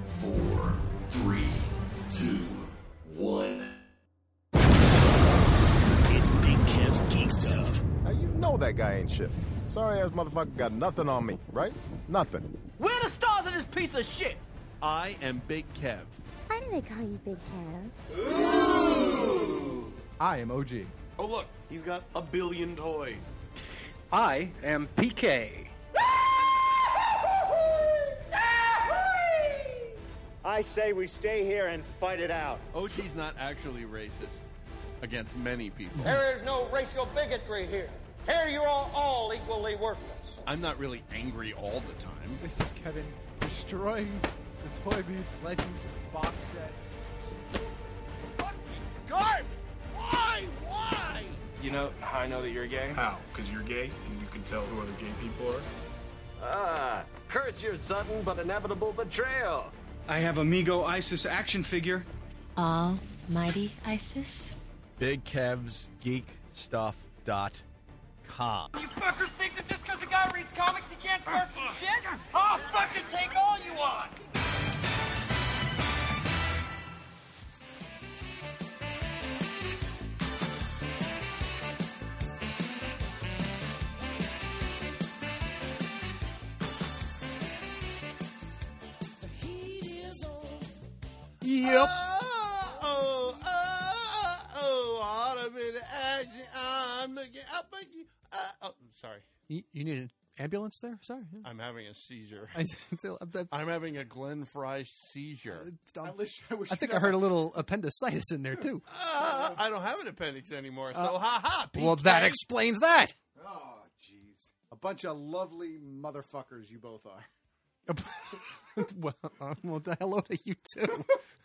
4, 3, 2, 1. It's Big Kev's Geek Stuff. Now you know that guy ain't shit. Sorry ass motherfucker got nothing on me, right? Nothing. Where are the stars of this piece of shit? I am Big Kev. Why do they call you Big Kev? I am OG. Oh look, he's got a billion toys. I am PK. I say we stay here and fight it out. OG's not actually racist against many people. There is no racial bigotry here. Here you are all equally worthless. I'm not really angry all the time. This is Kevin destroying the Toy Biz Legends box set. Fucking garbage! Why? You know how I know that you're gay? How? Because you're gay and you can tell who other gay people are? Ah, curse your sudden but inevitable betrayal. I have Amigo Isis action figure. Almighty Isis? Big Kev's Geek Stuff.com. You fuckers think that just because a guy reads comics he can't start some shit? I'll fucking take all you want! Yep. I'm looking up. Sorry. You need an ambulance there? Sorry. Yeah. I'm having a seizure. I'm I'm having a Glenn Fry seizure. I think I heard a little appendicitis in there, too. I don't have an appendix anymore, so ha-ha. Well, that explains that. Oh, jeez. A bunch of lovely motherfuckers you both are. Well, hello to you, too.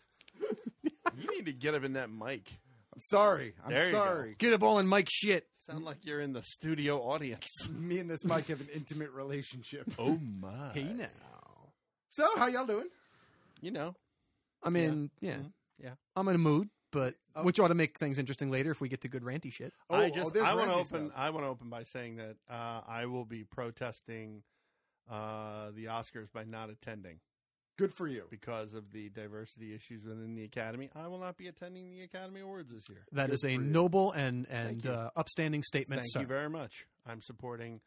You need to get up in that mic. I'm sorry. There you sorry. go. Get up all in Mike's shit. Sound like you're in the studio audience. Me and this Mike have an intimate relationship. Oh, my. Hey, now. So, how y'all doing? You know. I mean, yeah. Mm-hmm. Yeah. I'm in a mood, but which ought to make things interesting later if we get to good ranty shit. I want to open by saying that I will be protesting the Oscars by not attending. Good for you. Because of the diversity issues within the Academy. I will not be attending the Academy Awards this year. That is a noble and upstanding statement, Thank sir. you very much. I'm supporting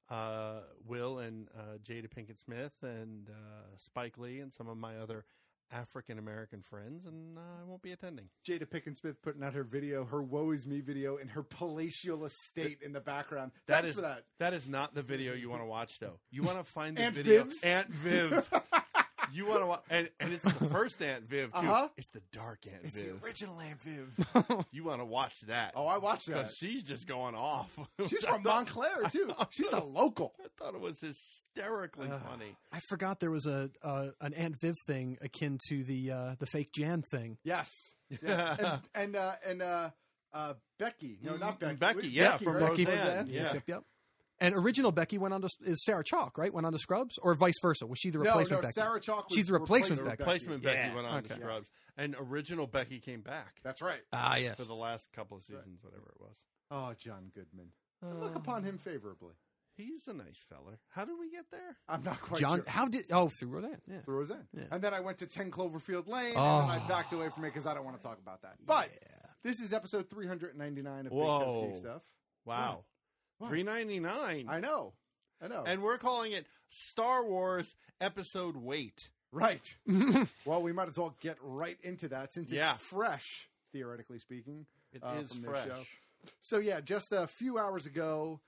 Will and Jada Pinkett Smith and Spike Lee and some of my other African-American friends, and I won't be attending. Jada Pinkett Smith putting out her video, her Woe Is Me video, in her palatial estate in the background. Thanks for that. That is not the video you want to watch, though. You want to find the Aunt video. Viv's? Aunt Viv. You want to watch, and it's the first Aunt Viv, too. Uh-huh. It's the dark Aunt Viv. It's the original Aunt Viv. You want to watch that. Oh, I watched that. Because she's just going off. She's from Montclair, too. She's a local. I thought it was hysterically funny. I forgot there was an Aunt Viv thing akin to the fake Jan thing. Yes. Yeah. and Becky. No, not Becky. Becky, Becky, from right? Roseanne. Yeah. Yep. And original Becky went on to is Sarah Chalk, right? Went on to Scrubs, or vice versa? Was she the replacement Becky? Sarah Chalk was She's the replacement Becky. Replacement Becky Yeah. went on to Scrubs, and original Becky came back. That's right. Ah, yes. For the last couple of seasons, whatever it was. Oh, John Goodman. I look upon him favorably. He's a nice feller. How did we get there? I'm not quite John, sure. how did through Roseanne? Yeah, Through Roseanne. Yeah. And then I went to 10 Cloverfield Lane, Oh. and then I backed away from it because I don't want to talk about that. But this is episode 399 of Big Kev's Geek Stuff. Wow. What? $3.99. I know. And we're calling it Star Wars Episode Wait. Right. Well, we might as well get right into that since it's fresh, theoretically speaking. It is from this fresh. show. So, yeah, just a few hours ago,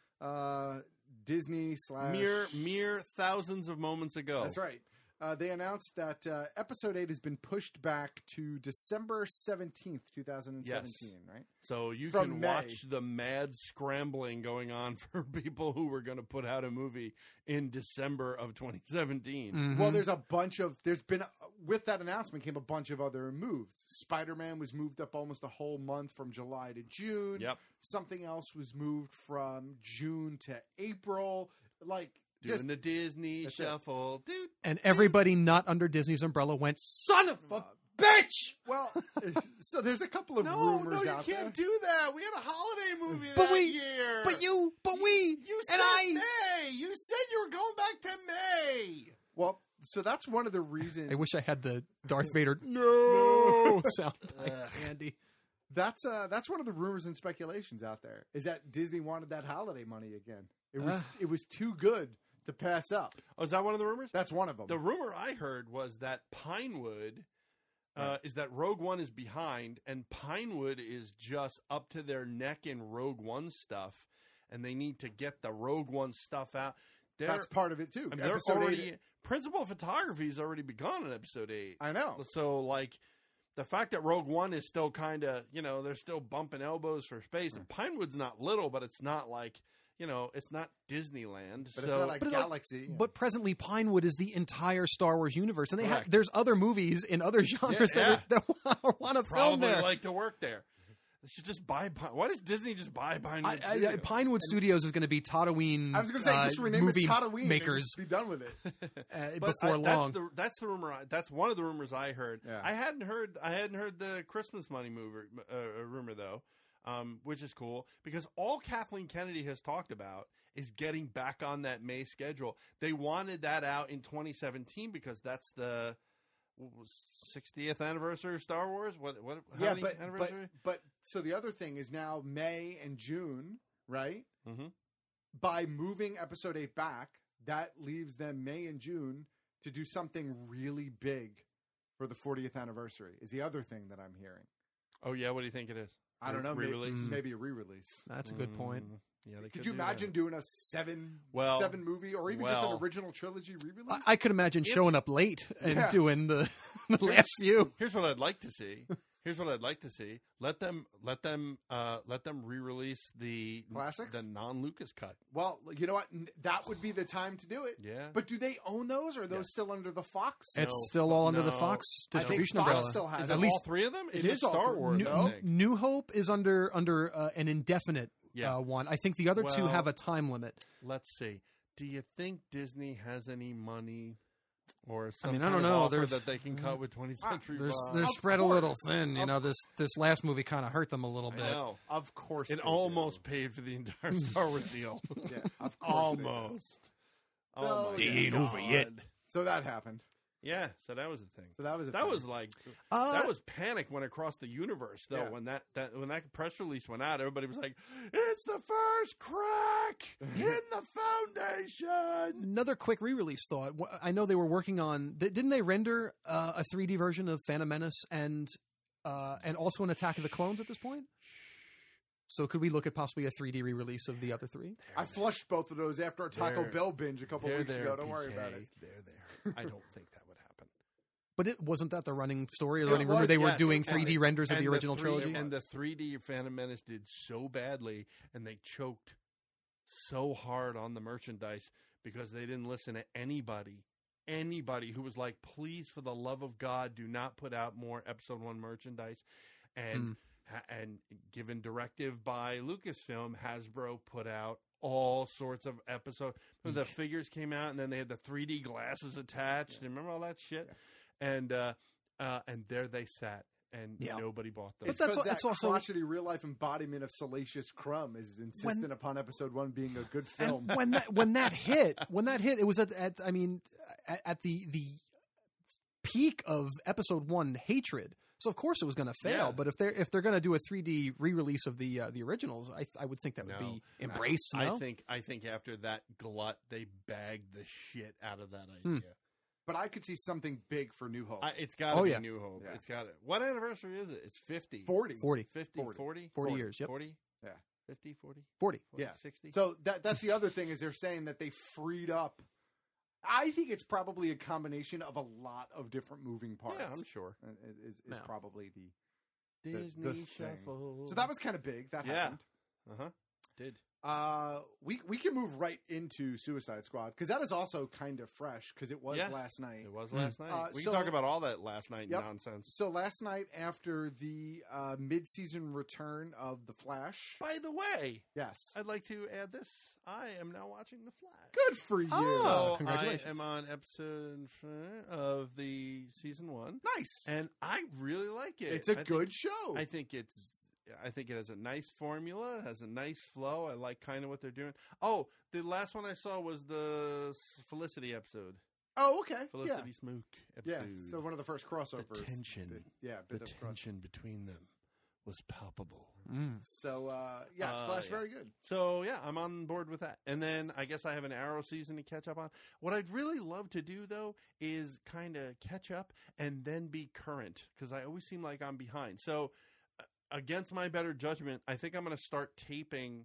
Disney / Mere thousands of moments ago. That's right. They announced that Episode 8 has been pushed back to December 17th, 2017, right? So you From can May. watch the mad scrambling going on for people who were going to put out a movie in December of 2017. Mm-hmm. Well, with that announcement came a bunch of other moves. Spider-Man was moved up almost a whole month from July to June. Yep. Something else was moved from June to April. Doing the Disney shuffle. Dude. And everybody not under Disney's umbrella went, son of a bitch! Well, so there's a couple of rumors out there. You can't do that. We had a holiday movie But that we- year. You said May. You said you were going back to May. Well, So that's one of the reasons. I wish I had the Darth Vader no sound handy. That's one of the rumors and speculations out there is that Disney wanted that holiday money again. It was too good to pass up. Oh, is that one of the rumors? That's one of them. The rumor I heard was that Pinewood is that Rogue One is behind, and Pinewood is just up to their neck in Rogue One stuff, and they need to get the Rogue One stuff out. That's part of it too. I mean, they're already principal photography has already begun in Episode 8. I know. So like the fact that Rogue One is still kind of they're still bumping elbows for space, and Pinewood's not little, but it's not like. It's not Disneyland, but it's not like Galaxy. But presently, Pinewood is the entire Star Wars universe, and they there's other movies in other genres that want to film there. Probably like to work there. They should just buy. Why does Disney just buy Pinewood? Pinewood Studios is going to be Tatooine. I was going to say just rename it Tatooine makers. And just be done with it before long. That's the rumor. That's one of the rumors I heard. Yeah. I hadn't heard the Christmas money rumor though. Which is cool because all Kathleen Kennedy has talked about is getting back on that May schedule. They wanted that out in 2017 because that's the 60th anniversary of Star Wars. How many anniversary? But so the other thing is now May and June, right? Mm-hmm. By moving Episode 8 back, that leaves them May and June to do something really big for the 40th anniversary. Is the other thing that I'm hearing. Oh yeah, what do you think it is? I don't know. Re-release? Maybe a re-release. That's a good point. Yeah, could you imagine doing a seven movie or even just an original trilogy re-release? I could imagine showing up late and doing the last few. Here's what I'd like to see. Let them re-release the classics, the non-Lucas cut. Well, you know what? That would be the time to do it. Yeah. But do they own those? Or are those still under the Fox? It's still all under the Fox distribution umbrella. Still has is it all three of them? It is Star Wars. New Hope is under an indefinite one. I think the other two have a time limit. Let's see. Do you think Disney has any money? Or some I don't know. That they can cut with 20th Century Fox. They're spread a little thin. This last movie kind of hurt them a little bit. Of course, it almost paid for the entire Star Wars deal. Yeah, of course, almost. Oh, it ain't over yet. So that happened. Yeah, so that was the thing. So that was that was panic when across the universe though. Yeah. When that press release went out, everybody was like, "It's the first crack in the foundation." Another quick re-release thought. I know they were working on. Didn't they render a 3D version of Phantom Menace and also an Attack of the Clones at this point? So could we look at possibly a 3D re-release of the other three? I flushed both of those after a Taco Bell binge a couple weeks ago. Don't worry about it. They're I don't think that would happen. But it wasn't that the running story or the running rumor? They were doing 3D renders of the original trilogy? And the 3D Phantom Menace did so badly, and they choked so hard on the merchandise because they didn't listen to anybody who was like, please, for the love of God, do not put out more Episode 1 merchandise. And given directive by Lucasfilm, Hasbro put out all sorts of episodes. The figures came out, and then they had the 3D glasses attached. Yeah. Remember all that shit? Yeah. And there they sat, and nobody bought them. But that's also crotchety real life embodiment of Salacious Crumb is insistent upon Episode 1 being a good film. And when that hit, it was at the peak of Episode 1 hatred. So of course it was going to fail, but if they're going to do a 3D re-release of the originals, I would think that would be embraced. I think after that glut, they bagged the shit out of that idea. But I could see something big for New Hope. It's got to be New Hope. Yeah. It's got it. What anniversary is it? It's 50. 40. 40 years. Yep. 40. Yeah. 50, 40. 40. Yeah. 60. So that's the other thing is they're saying that they freed up. I think it's probably a combination of a lot of different moving parts. Yeah, I'm sure. Is probably the Disney thing. Shuffle. So that was kind of big. That happened. Did. We can move right into Suicide Squad because that is also kind of fresh because it was last night. It was last night. We can talk about all that last night nonsense. So last night after the mid-season return of The Flash. By the way, yes, I'd like to add this. I am now watching The Flash. Good for you. So congratulations. I am on episode 4 of the season 1. Nice. And I really like it. It's a good show. I think it has a nice formula, has a nice flow. I like kind of what they're doing. Oh, the last one I saw was the Felicity episode. Oh, okay. Felicity Smook episode. Yeah, so one of the first crossovers. The tension. The tension between them was palpable. So, yes, Flash, very good. So, yeah, I'm on board with that. And then I guess I have an Arrow season to catch up on. What I'd really love to do, though, is kind of catch up and then be current, because I always seem like I'm behind. So, against my better judgment, I think I'm going to start taping,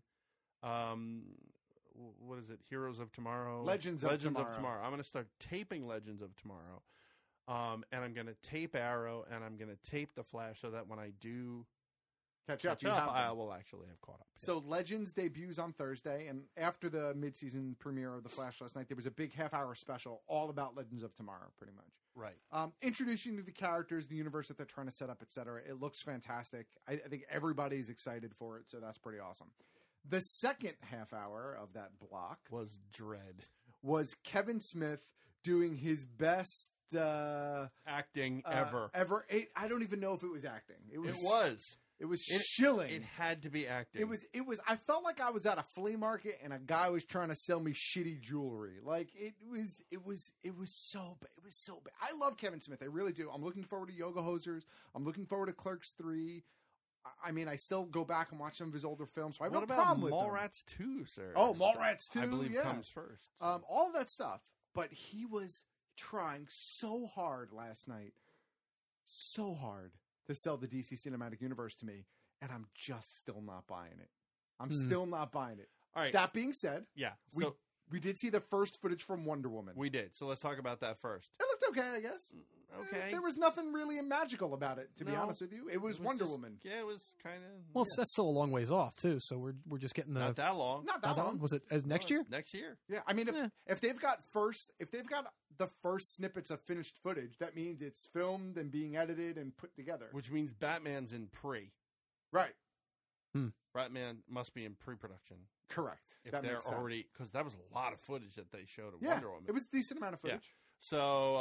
what is it, Heroes of Tomorrow? Legends of Tomorrow. I'm going to start taping Legends of Tomorrow. And I'm going to tape Arrow, and I'm going to tape The Flash, so that when I do catch up, I will actually have caught up. So Legends debuts on Thursday, and after the mid-season premiere of The Flash last night, there was a big half-hour special all about Legends of Tomorrow, pretty much. Right. Introducing you to the characters, the universe that they're trying to set up, etc. It looks fantastic. I think everybody's excited for it, so that's pretty awesome. The second half hour of that block was dread. Was Kevin Smith doing his best acting ever. I don't even know if it was acting. It was chilling. It had to be acting. It was. I felt like I was at a flea market and a guy was trying to sell me shitty jewelry. Like it was so bad. It was so bad. I love Kevin Smith. I really do. I'm looking forward to Yoga Hosers. I'm looking forward to Clerks 3. I mean, I still go back and watch some of his older films. So I have no problem with Mallrats 2, sir? Oh, Mallrats 2, I believe comes first. All of that stuff. But he was trying so hard last night, so hard to sell the DC Cinematic Universe to me, and I'm just still not buying it. I'm still not buying it. All right. That being said, so we did see the first footage from Wonder Woman. We did. So let's talk about that first. It looked okay, I guess. Okay. There was nothing really magical about it, to be honest with you. It was Wonder Woman. Yeah, it was kind of... Well, that's still a long ways off, too, so we're just getting the... Not that long. Not that long. Was it next year? Next year. Yeah, I mean, if they've got the first snippets of finished footage, that means it's filmed and being edited and put together. Which means Batman's in pre. Right. Batman must be in pre-production. Correct. If that they're makes sense. already... Because that was a lot of footage that they showed of Wonder Woman. It was a decent amount of footage. So,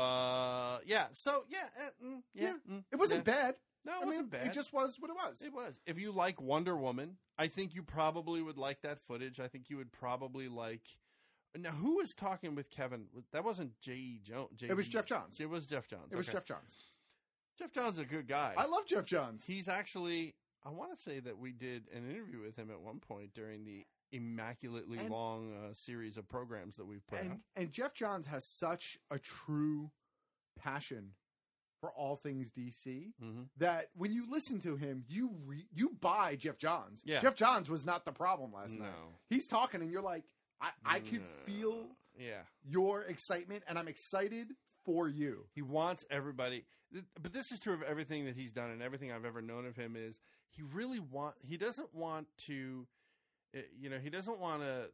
it wasn't bad. No, it wasn't bad. It just was what it was. It was. If you like Wonder Woman, I think you probably would like that footage. I think you would probably like... Now, who was talking with Kevin? That wasn't J.E. Jones. It was Jeff Johns. It was Jeff Johns. It was Jeff Johns. Jeff Johns is a good guy. I love Jeff Johns. He's actually... I want to say that we did an interview with him at one point during the immaculately long series of programs that we've put out. And Jeff Johns has such a true passion for all things DC that when you listen to him, you buy Jeff Johns. Yeah. Jeff Johns was not the problem last night. He's talking and you're like, I could feel your excitement and I'm excited for you. He wants everybody, but this is true of everything that he's done and everything I've ever known of him is he doesn't want to, he doesn't want to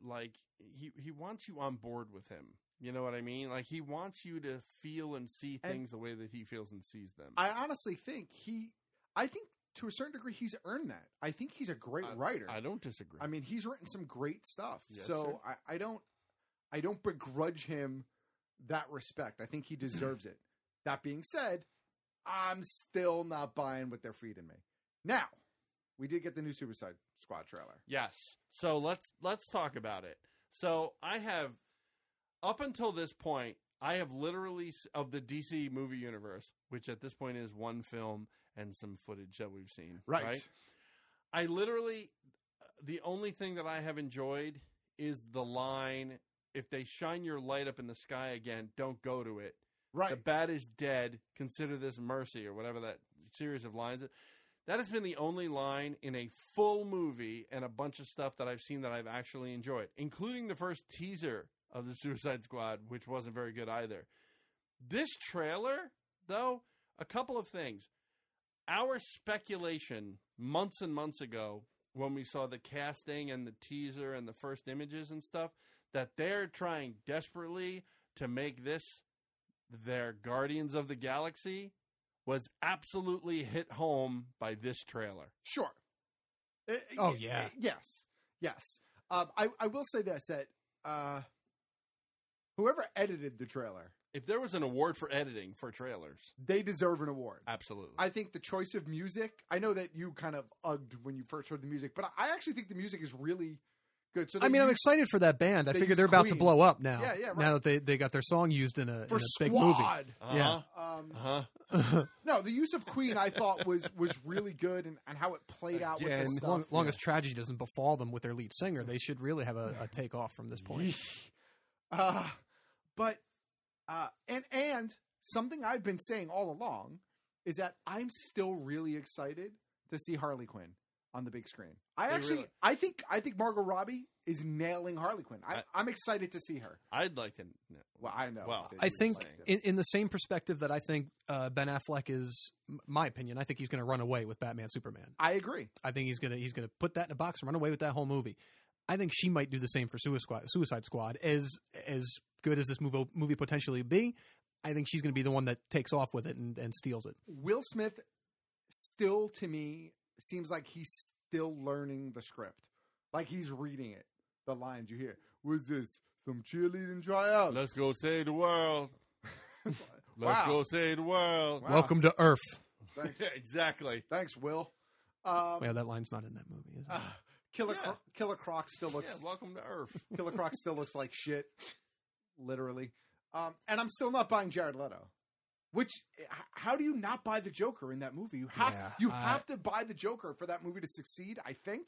he wants you on board with him. You know what I mean? Like he wants you to feel and see things the way that he feels and sees them. I honestly think I think to a certain degree he's earned that. I think he's a great writer. I don't disagree. I mean, he's written some great stuff. Yes, so I don't begrudge him that respect. I think he deserves it. That being said, I'm still not buying what they're feeding me. Now, we did get the new Suicide Squad trailer. Yes. So let's talk about it. So I have, up until this point, I have literally, of the DC movie universe, which at this point is one film and some footage that we've seen. Right? I literally, the only thing that I have enjoyed is the line, if they shine your light up in the sky again, don't go to it. Right. The bat is dead. Consider this mercy, or whatever that series of lines. That has been the only line in a full movie and a bunch of stuff that I've seen that I've actually enjoyed, including the first teaser of the Suicide Squad, which wasn't very good either. This trailer, though, a couple of things. Our speculation months and months ago, when we saw the casting and the teaser and the first images and stuff, that they're trying desperately to make this their Guardians of the Galaxy, was absolutely hit home by this trailer. Sure. Yes. I will say this, that whoever edited the trailer, if there was an award for editing for trailers, they deserve an award. Absolutely. I think the choice of music, I know that you kind of ugged when you first heard the music, but I actually think the music is really Good. So I mean, I'm excited for that band. I they figure use they're about to Queen. blow up now. Yeah, right. Now that they got their song used in a big Squad. movie. Yeah. No, the use of Queen I thought was really good, and how it played out with And the stuff. long as tragedy doesn't befall them with their lead singer, they should really have a takeoff from this point. And something I've been saying all along is that I'm still really excited to see Harley Quinn on the big screen. I think Margot Robbie is nailing Harley Quinn. I'm excited to see her. I'd like to. Well, I know. Well, I think in the same perspective that I think Ben Affleck is, my opinion, I think he's going to run away with Batman Superman. I agree. I think he's going to put that in a box and run away with that whole movie. I think she might do the same for Suicide Squad. As good as this movie potentially be, I think she's going to be the one that takes off with it and steals it. Will Smith still, to me, seems like he's still learning the script. Like he's reading it. The lines you hear. What's this? Some cheerleading tryouts. Let's go save the world. Let's go save the world. Wow. Welcome to Earth. Thanks. Exactly. Thanks, Will. Yeah, that line's not in that movie, is it? Killer Croc still looks... Yeah, welcome to Earth. Killer Croc still looks like shit. Literally. And I'm still not buying Jared Leto. Which, how do you not buy the Joker in that movie? You have to buy the Joker for that movie to succeed, I think.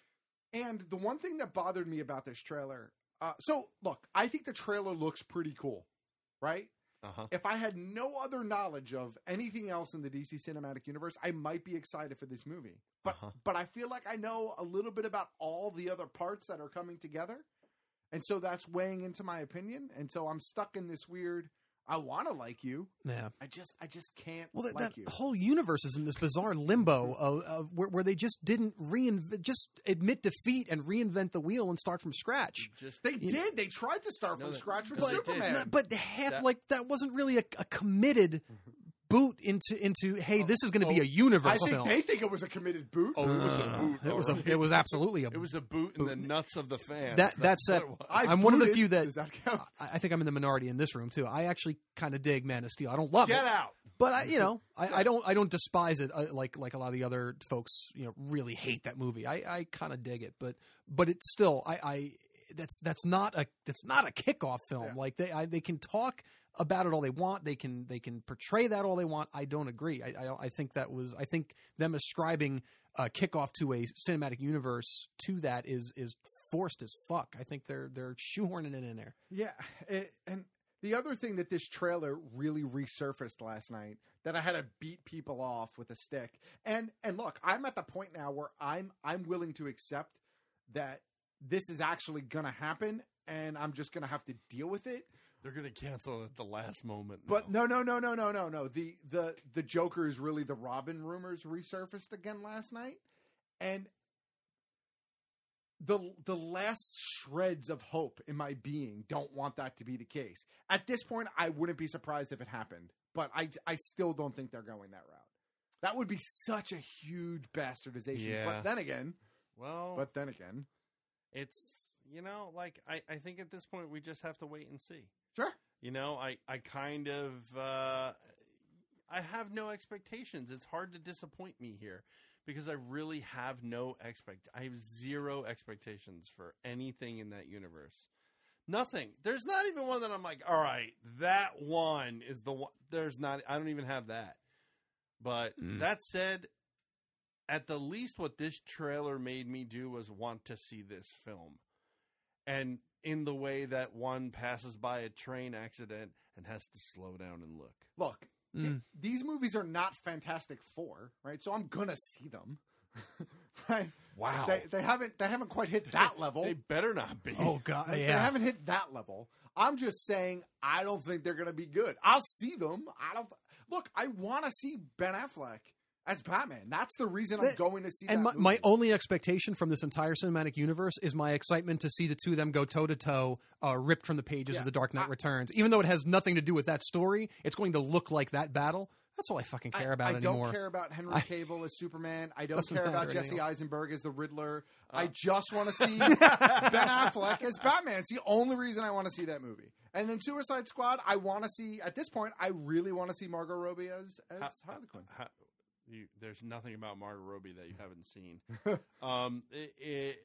And the one thing that bothered me about this trailer... so, look, I think the trailer looks pretty cool, right? Uh-huh. If I had no other knowledge of anything else in the DC Cinematic Universe, I might be excited for this movie. But I feel like I know a little bit about all the other parts that are coming together. And so that's weighing into my opinion. And so I'm stuck in this weird... I want to like you. Yeah. I just can't like that you. Whole universe is in this bizarre limbo of where they just didn't just admit defeat and reinvent the wheel and start from scratch. They did. They tried to start from scratch with Superman. But that wasn't really a committed boot into hey, this is going to be a universe film. They think it was a committed boot. Oh, it was a boot. It was absolutely It was a boot in the nuts of the fans. That said, I'm one of the few that, does that count? I think I'm in the minority in this room too. I actually kind of dig Man of Steel. I don't love it. Get out. But I don't despise it like a lot of the other folks really hate that movie. I kind of dig it, but it's still that's not a kickoff film. Yeah. Like they can talk about it all they want. They can portray that all they want. I don't agree. I think them ascribing kickoff to a cinematic universe to that is forced as fuck. I think they're shoehorning it in there. Yeah, and the other thing that this trailer really resurfaced last night that I had to beat people off with a stick. And look, I'm at the point now where I'm willing to accept that this is actually going to happen, and I'm just going to have to deal with it. They're going to cancel it at the last moment. But no. The Joker is really the Robin rumors resurfaced again last night. And the last shreds of hope in my being don't want that to be the case. At this point, I wouldn't be surprised if it happened. But I still don't think they're going that route. That would be such a huge bastardization. Yeah. But then again... It's, I think at this point we just have to wait and see. Sure. I kind of, I have no expectations. It's hard to disappoint me here because I really have I have zero expectations for anything in that universe. Nothing. There's not even one that I'm like, all right, that one is the one. I don't even have that. But that said, at the least what this trailer made me do was want to see this film. And in the way that one passes by a train accident and has to slow down and look. Look, these movies are not Fantastic Four, right? So I'm going to see them. Right? Wow. They haven't quite hit that level. They better not be. Oh, God. Yeah. They haven't hit that level. I'm just saying I don't think they're going to be good. I'll see them. Look, I want to see Ben Affleck as Batman. That's the reason I'm going to see that movie. My only expectation from this entire cinematic universe is my excitement to see the two of them go toe-to-toe, ripped from the pages of The Dark Knight Returns. Even though it has nothing to do with that story, it's going to look like that battle. That's all I fucking care about anymore. I don't care about Henry Cavill as Superman. I don't care about Jesse Eisenberg as the Riddler. I just want to see Ben Affleck as Batman. It's the only reason I want to see that movie. And then Suicide Squad, I want to see, at this point, I really want to see Margot Robbie as Harley Quinn. There's nothing about Margot Robbie that you haven't seen.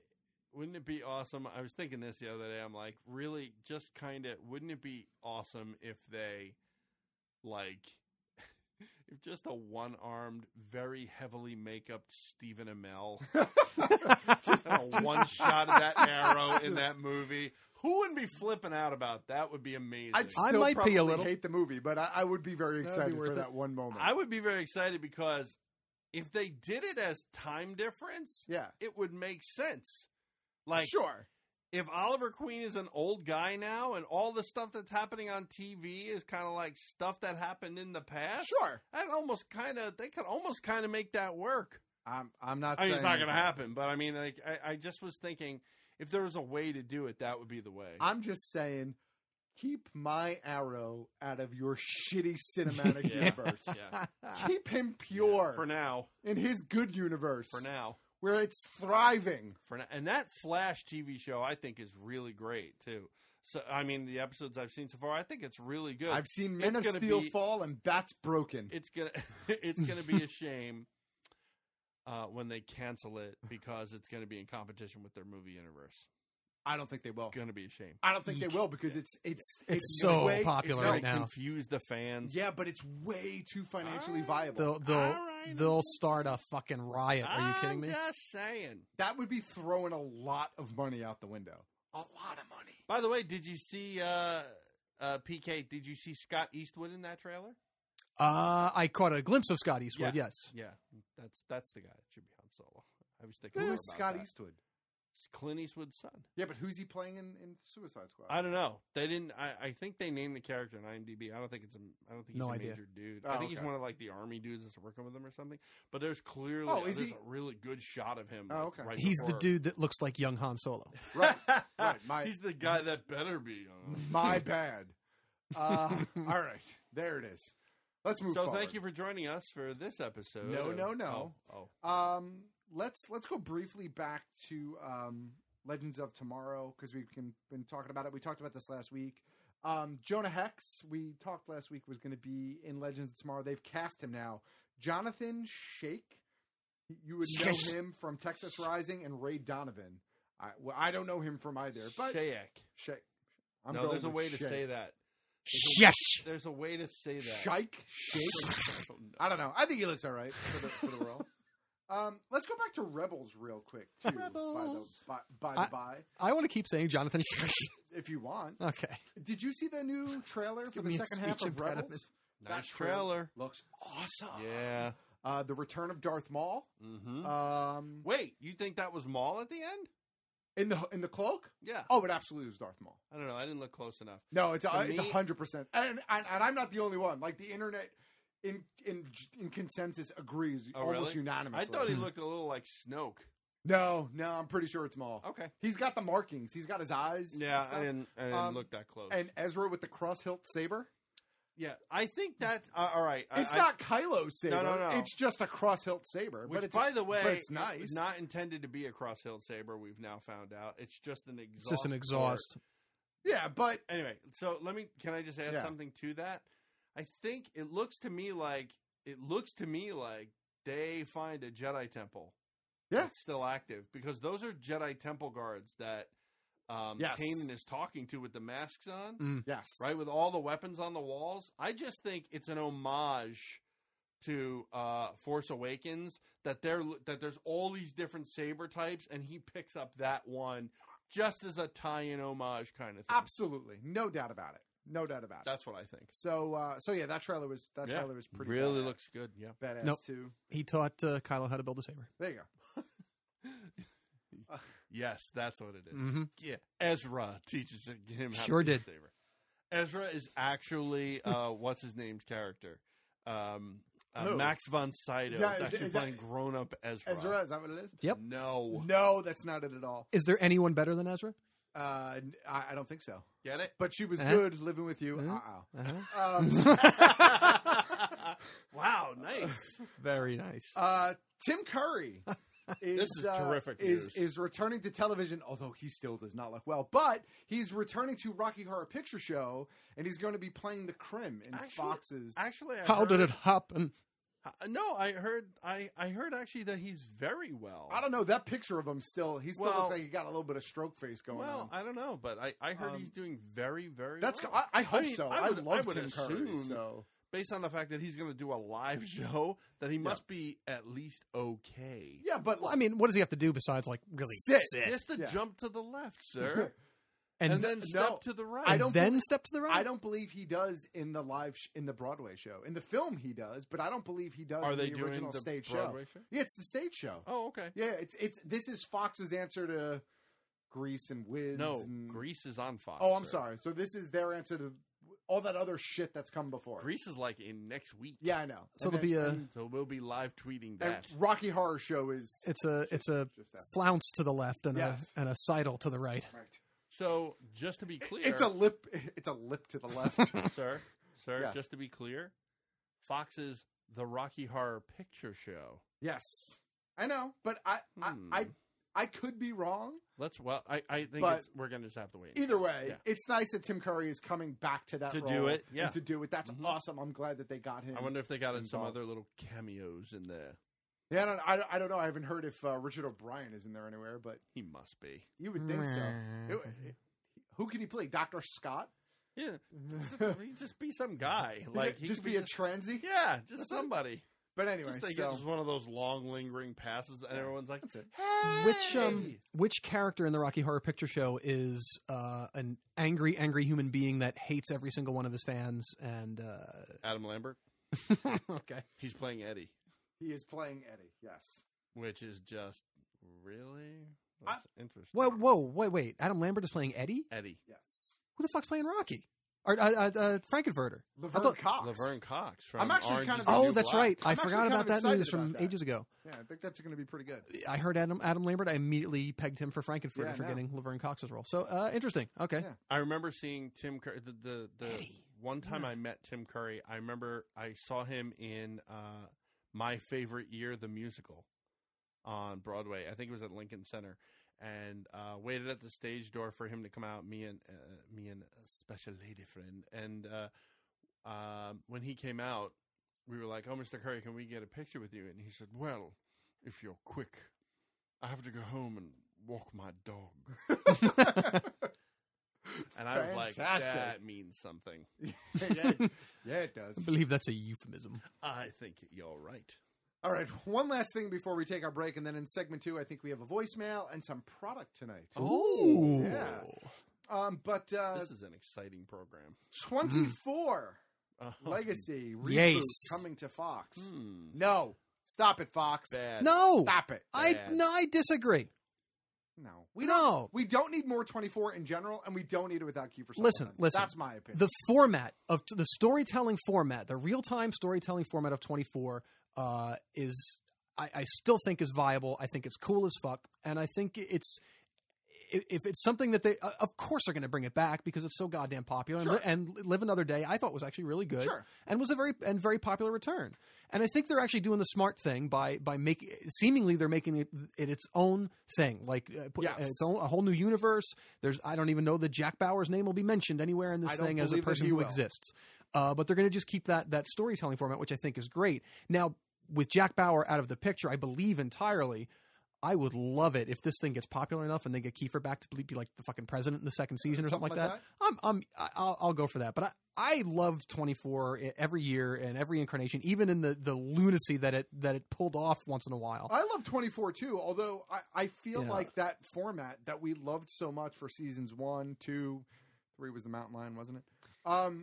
Wouldn't it be awesome? I was thinking this the other day. I'm like, really, just kind of, wouldn't it be awesome if they, like, if just a one-armed, very heavily make-upped Stephen Amell, just a one shot of that arrow in that movie. Who wouldn't be flipping out about that? Would be amazing. I'd still I might probably be a little. hate the movie, but I would be very excited for that one moment. I would be very excited because if they did it as time difference, it would make sense. Like, sure. If Oliver Queen is an old guy now and all the stuff that's happening on TV is kind of like stuff that happened in the past, sure. They could almost kind of make that work. I'm not I mean, saying it's not going to happen, but I mean, like, I just was thinking if there was a way to do it, that would be the way. I'm just saying, keep my Arrow out of your shitty cinematic universe. Yeah. Keep him pure. For now. In his good universe. For now. Where it's thriving. For now. And that Flash TV show, I think, is really great, too. So, I mean, the episodes I've seen so far, I think it's really good. I've seen Men of Steel fall, and that's broken. It's gonna be a shame when they cancel it because it's going to be in competition with their movie universe. I don't think they will. It's going to be a shame. I don't think they will because it's so way, popular it's right now. Confuse the fans. Yeah, but it's way too financially viable. They'll start a fucking riot. Are you kidding me? I'm just saying. That would be throwing a lot of money out the window. A lot of money. By the way, did you see PK? Did you see Scott Eastwood in that trailer? I caught a glimpse of Scott Eastwood. Yes. Yeah, that's the guy that should be on Solo. I was thinking. Who more is about Scott that. Eastwood? It's Clint Eastwood's son. Yeah, but who's he playing in Suicide Squad? I don't know. They didn't. I think they named the character in IMDb. I don't think he's a major dude. I think he's one of like the army dudes that's working with him or something. But there's clearly there's a really good shot of him. Oh, okay. Right he's the dude that looks like young Han Solo. Right. He's the guy that better be. My bad. All right, there it is. Let's move. So thank you for joining us for this episode. No. Let's go briefly back to Legends of Tomorrow because we've been talking about it. We talked about this last week. Jonah Hex, we talked last week, was going to be in Legends of Tomorrow. They've cast him now. Jonathan Shake, you would know him from Texas Rising and Ray Donovan. I don't know him from either. But Shake. No, there's a way to say that. There's a way to say that. Shake? I don't know. I think he looks all right for the role. Let's go back to Rebels real quick, too. Rebels. By the by. I want to keep saying Jonathan. If you want. Okay. Did you see the new trailer for the second half of Rebels? Nice trailer. Looks awesome. Yeah. The return of Darth Maul. Mm-hmm. Wait, you think that was Maul at the end? In the cloak? Yeah. Oh, it absolutely was Darth Maul. I don't know. I didn't look close enough. No, it's 100%. And I'm not the only one. Like the internet in consensus agrees almost unanimously. I thought he looked a little like Snoke. No, I'm pretty sure it's Maul. Okay. He's got the markings. He's got his eyes. Yeah, I didn't look that close. And Ezra with the cross-hilt saber. Yeah, I think that all right. It's not Kylo's saber. No. It's just a cross-hilt saber. Which, but by the way, it's nice. It's not intended to be a cross-hilt saber. We've now found out. It's just an exhaust. It's just an exhaust. Yeah, but anyway. So can I just add something to that? I think it looks to me like they find a Jedi temple. Yeah, that's still active because those are Jedi temple guards that. Kanan is talking to with the masks on. Yes. Right, with all the weapons on the walls. I just think it's an homage to Force Awakens that there's all these different saber types and he picks up that one just as a tie-in homage kind of thing. Absolutely. No doubt about it. That's what I think. So yeah, that trailer was pretty really badass. looks good. Yeah. Badass too. He taught Kylo how to build a saber. There you go. Yes, that's what it is. Mm-hmm. Yeah, Ezra teaches him how sure to did. Saber. Ezra is actually what's his name's character? Max von Sydow is actually playing grown-up Ezra. Ezra, is that what it is? Yep. No, that's not it at all. Is there anyone better than Ezra? I don't think so. Get it? But she was good living with you. Wow, nice. Very nice. Tim Curry. This is terrific news. Is returning to television, although he still does not look well. But he's returning to Rocky Horror Picture Show, and he's going to be playing the Crim in Fox's. Actually, how did it happen? No, I heard actually that he's very well. I don't know. That picture of him he still looks like he got a little bit of stroke face going on. Well, I don't know, but I heard he's doing very, very well. I hope so. I love Tim assume, Curry, so based on the fact that he's going to do a live show, that he must be at least okay. Yeah, but I mean, what does he have to do besides like really sit? He has to jump to the left, sir. And then step to the right. Step to the right. I don't believe he does in the in the Broadway show. In the film, he does, but I don't believe he does in the original stage Broadway show. Yeah, it's the stage show. Oh, okay. Yeah, it's this is Fox's answer to Grease and Wiz. No, Grease is on Fox. Oh, I'm sorry. So this is their answer to all that other shit that's come before. Grease is like in next week. Yeah, I know. So so we'll be live tweeting that. Rocky Horror Show is it's a flounce to the left and a sidle to the right. Right. So, just to be clear, it's a lip to the left, sir. Yes. Just to be clear, Fox's The Rocky Horror Picture Show. Yes, I know, but I could be wrong. I think we're going to just have to wait. Either way, it's nice that Tim Curry is coming back to that role do it. Yeah, and to do it. That's awesome. I'm glad that they got him. I wonder if they got in some other little cameos in there. Yeah, I don't know. I haven't heard if Richard O'Brien is in there anywhere, but he must be. You would think so. Who can he play? Dr. Scott? Yeah, just be some guy. Like just be a transy. Yeah, just somebody. But anyway, just one of those long lingering passes, and everyone's like, "Hey!" Which character in the Rocky Horror Picture Show is an angry human being that hates every single one of his fans? And Adam Lambert. Okay, he's playing Eddie. He is playing Eddie, yes. Which is just really interesting. Wait. Adam Lambert is playing Eddie? Eddie. Yes. Who the fuck's playing Rocky? Or Frankenfurter? Laverne Cox. Laverne Cox. From I'm actually Orange kind is of... the New Oh, that's Black. right. I forgot about that news from ages ago. Yeah, I think that's going to be pretty good. I heard Adam Lambert. I immediately pegged him for Frankenfurter for getting Laverne Cox's role. So, interesting. Okay. Yeah. I remember seeing Tim Curry... The one time I met Tim Curry, I remember I saw him in... My Favorite Year, the musical, on Broadway. I think it was at Lincoln Center, and waited at the stage door for him to come out. Me and a special lady friend. And when he came out, we were like, "Oh, Mr. Curry, can we get a picture with you?" And he said, "Well, if you're quick, I have to go home and walk my dog." And I was like, that means something. Yeah, it does. I believe that's a euphemism. I think you're right. All right, one last thing before we take our break, and then in segment 2, I think we have a voicemail and some product tonight. Oh, yeah. But this is an exciting program. 24 Legacy reboot Yes. coming to Fox. No, stop it, Fox. Bad. No, stop it. I disagree. No, we don't need more 24 in general, and we don't need it without Kiefer Sutherland. Listen. That's my opinion. The format of the storytelling format, the real-time storytelling format of 24 is, I still think is viable. I think it's cool as fuck, and I think if it's something that they, of course, they're going to bring it back because it's so goddamn popular. Sure. And Live Another Day, I thought was actually really good, Sure. and was a very popular return. And I think they're actually doing the smart thing by making seemingly they're making it its own thing, like its own a whole new universe. I don't even know that Jack Bauer's name will be mentioned anywhere in this thing as a person who exists. But they're going to just keep that storytelling format, which I think is great. Now, with Jack Bauer out of the picture, I believe entirely. I would love it if this thing gets popular enough and they get Kiefer back to be like the fucking president in the second season or something like that. I'll go for that. But I loved 24 every year and every incarnation, even in the lunacy that it pulled off once in a while. I love 24 too, although I feel like that format that we loved so much for seasons 1, 2, 3 was the Mountain Lion, wasn't it?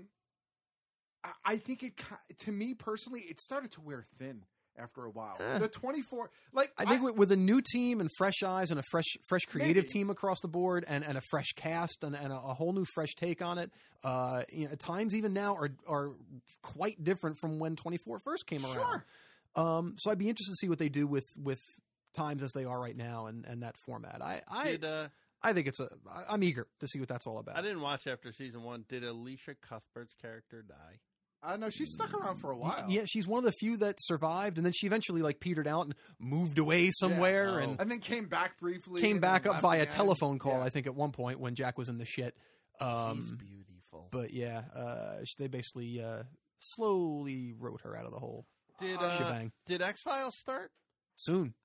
I think to me personally, it started to wear thin after a while. The 24, I think with a new team and fresh eyes and a fresh creative team across the board and a fresh cast and a whole new fresh take on it. At times even now are quite different from when 24 first came around. Sure. So I'd be interested to see what they do with times as they are right now and that format. I think I'm eager to see what that's all about. I didn't watch after season 1. Did Alicia Cuthbert's character die? No, she stuck around for a while. Yeah, she's one of the few that survived, and then she eventually petered out and moved away somewhere, and then came back briefly. Came back up via telephone call, I think, at one point when Jack was in the shit. She's beautiful. But yeah, they basically slowly wrote her out of the whole Did X-Files start? Soon.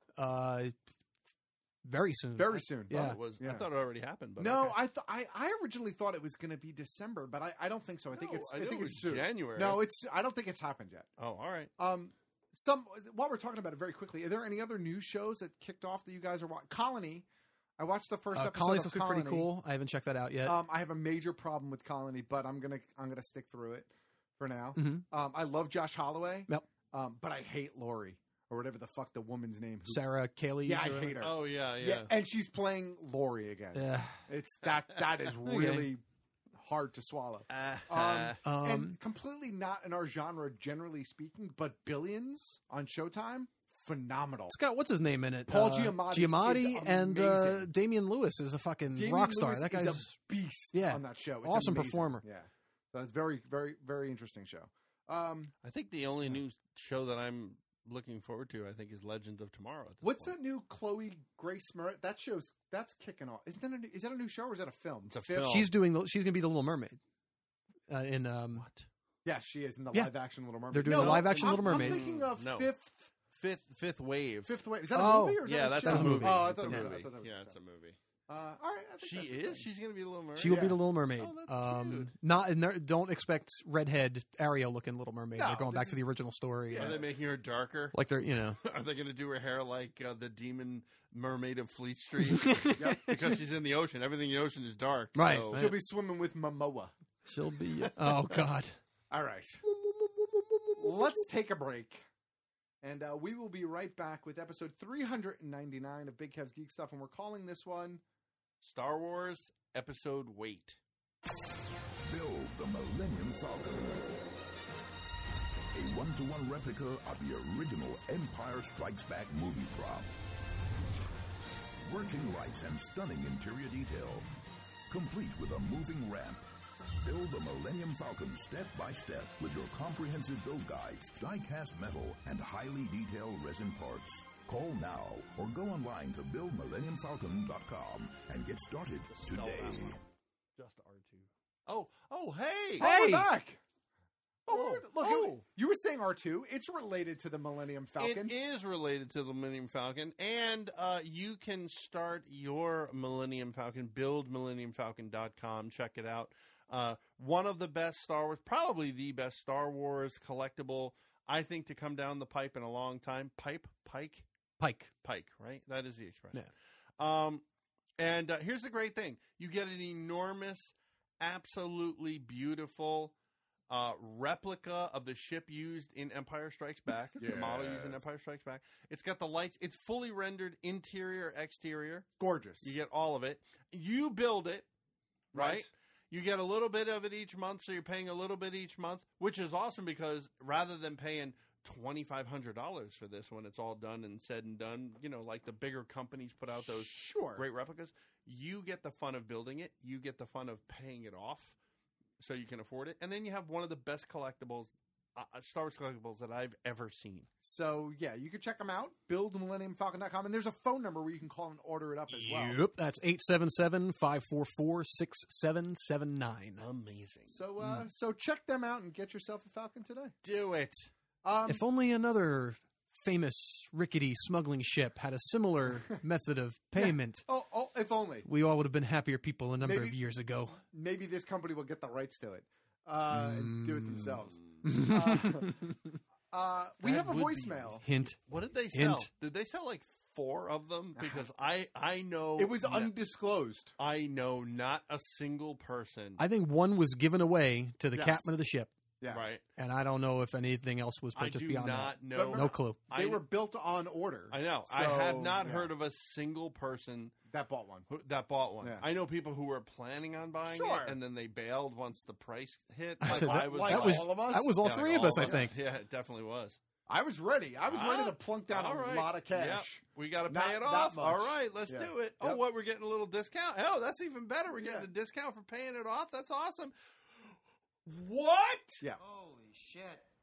Very soon. Very soon. Yeah. I thought it already happened. But no, okay. I originally thought it was going to be December, but I don't think so. I think I think it's soon. January. No, I don't think it's happened yet. Oh, all right. While we're talking about it very quickly, are there any other new shows that kicked off that you guys are watching? Colony. I watched the first episode Colony's of supposed to be Colony. pretty cool. I haven't checked that out yet. I have a major problem with Colony, but I'm gonna stick through it for now. Mhm. I love Josh Holloway. Yep. But I hate Lori or whatever the fuck the woman's name. Sarah Caley. Yeah, I hate her. Oh yeah. And she's playing Lori again. Yeah. It's that is really hard to swallow. And completely not in our genre, generally speaking, but Billions on Showtime, phenomenal. It's got what's his name in it? Paul Giamatti is and amazing. Damian Lewis is a fucking Damian rock star. Lewis That guy's is a beast on that show. It's awesome amazing. performer. Yeah, so it's very, very, very interesting show. I think the only new show that I'm looking forward to, I think, is Legends of Tomorrow. What's that new Chloe Grace Moretz? That's kicking off. Is that a new show or is that a film? It's a film. She's going to be the Little Mermaid. In what? Yeah, she is in the live action Little Mermaid. They're doing the live action Little Mermaid. I'm thinking of Fifth Wave. Fifth Wave. Is that a movie or is that a show? That's a movie. Oh, I It's thought a it was movie. I thought that was Yeah, a it's show. a movie. All right, I think She that's the is. thing. She's going to be the Little Mermaid. She will be the Little Mermaid. Oh, that's cute. Not and don't expect redhead Ariel looking Little Mermaid. No, They're going back this to the original story. Are they making her darker? Like they're Are they going to do her hair like the demon mermaid of Fleet Street? Because she's in the ocean. Everything in the ocean is dark. Right. So. She'll be swimming with Momoa. She'll be. Oh God. All right. Let's take a break. And we will be right back with episode 399 of Big Kev's Geek Stuff. And we're calling this one Star Wars Episode Wait. Build the Millennium Falcon. A one-to-one replica of the original Empire Strikes Back movie prop. Working lights and stunning interior detail. Complete with a moving ramp. Build the Millennium Falcon step by step with your comprehensive build guides, die-cast metal, and highly detailed resin parts. Call now or go online to buildmillenniumfalcon.com and get started today. Just R2. Oh, hey! Oh, we're back! You were saying R2. It's related to the Millennium Falcon. It is related to the Millennium Falcon, and you can start your Millennium Falcon, buildmillenniumfalcon.com. Check it out. One of the best Star Wars, probably the best Star Wars collectible, I think, to come down the pipe in a long time. Pike, right? That is the expression. Yeah. And here's the great thing. You get an enormous, absolutely beautiful replica of the ship used in Empire Strikes Back, the model used in Empire Strikes Back. It's got the lights. It's fully rendered interior, exterior. Gorgeous. You get all of it. You build it, right? You get a little bit of it each month, so you're paying a little bit each month, which is awesome because rather than paying $2,500 for this when it's all done and said and done, like the bigger companies put out those great replicas, you get the fun of building it. You get the fun of paying it off so you can afford it. And then you have one of the best collectibles, Star Wars collectibles that I've ever seen. So, yeah, you can check them out, buildmillenniumfalcon.com, and there's a phone number where you can call and order it up as well. Yep, that's 877-544-6779. Amazing. So check them out and get yourself a Falcon today. Do it. If only another famous rickety smuggling ship had a similar method of payment. Oh, if only. We all would have been happier people a number of years ago. Maybe this company will get the rights to it and do it themselves. We have a voicemail. Hint. What did they sell? Did they sell like 4 of them? Because I know it was undisclosed. I know not a single person. I think one was given away to the captain of the ship. Yeah. Right. And I don't know if anything else was purchased beyond that. I do not know. No clue. They were built on order. I know. So, I have not heard of a single person that bought one. Yeah. I know people who were planning on buying it, and then they bailed once the price hit. That was all of us? That was all 3 of us, I think. Yeah, it definitely was. I was ready. I was ready to plunk down a lot of cash. Yep. We got to pay it off. All right, let's do it. Yep. Oh, what? We're getting a little discount. Oh, that's even better. We're getting a discount for paying it off. That's awesome. What? Yeah. Holy shit.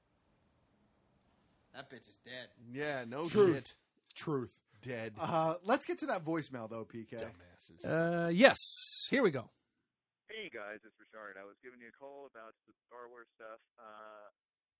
That bitch is dead. Yeah, no Truth. shit. Truth. Dead. Let's get to that voicemail, though, PK. Dumbasses. Yes. Here we go. Hey, guys. It's Richard. I was giving you a call about the Star Wars stuff.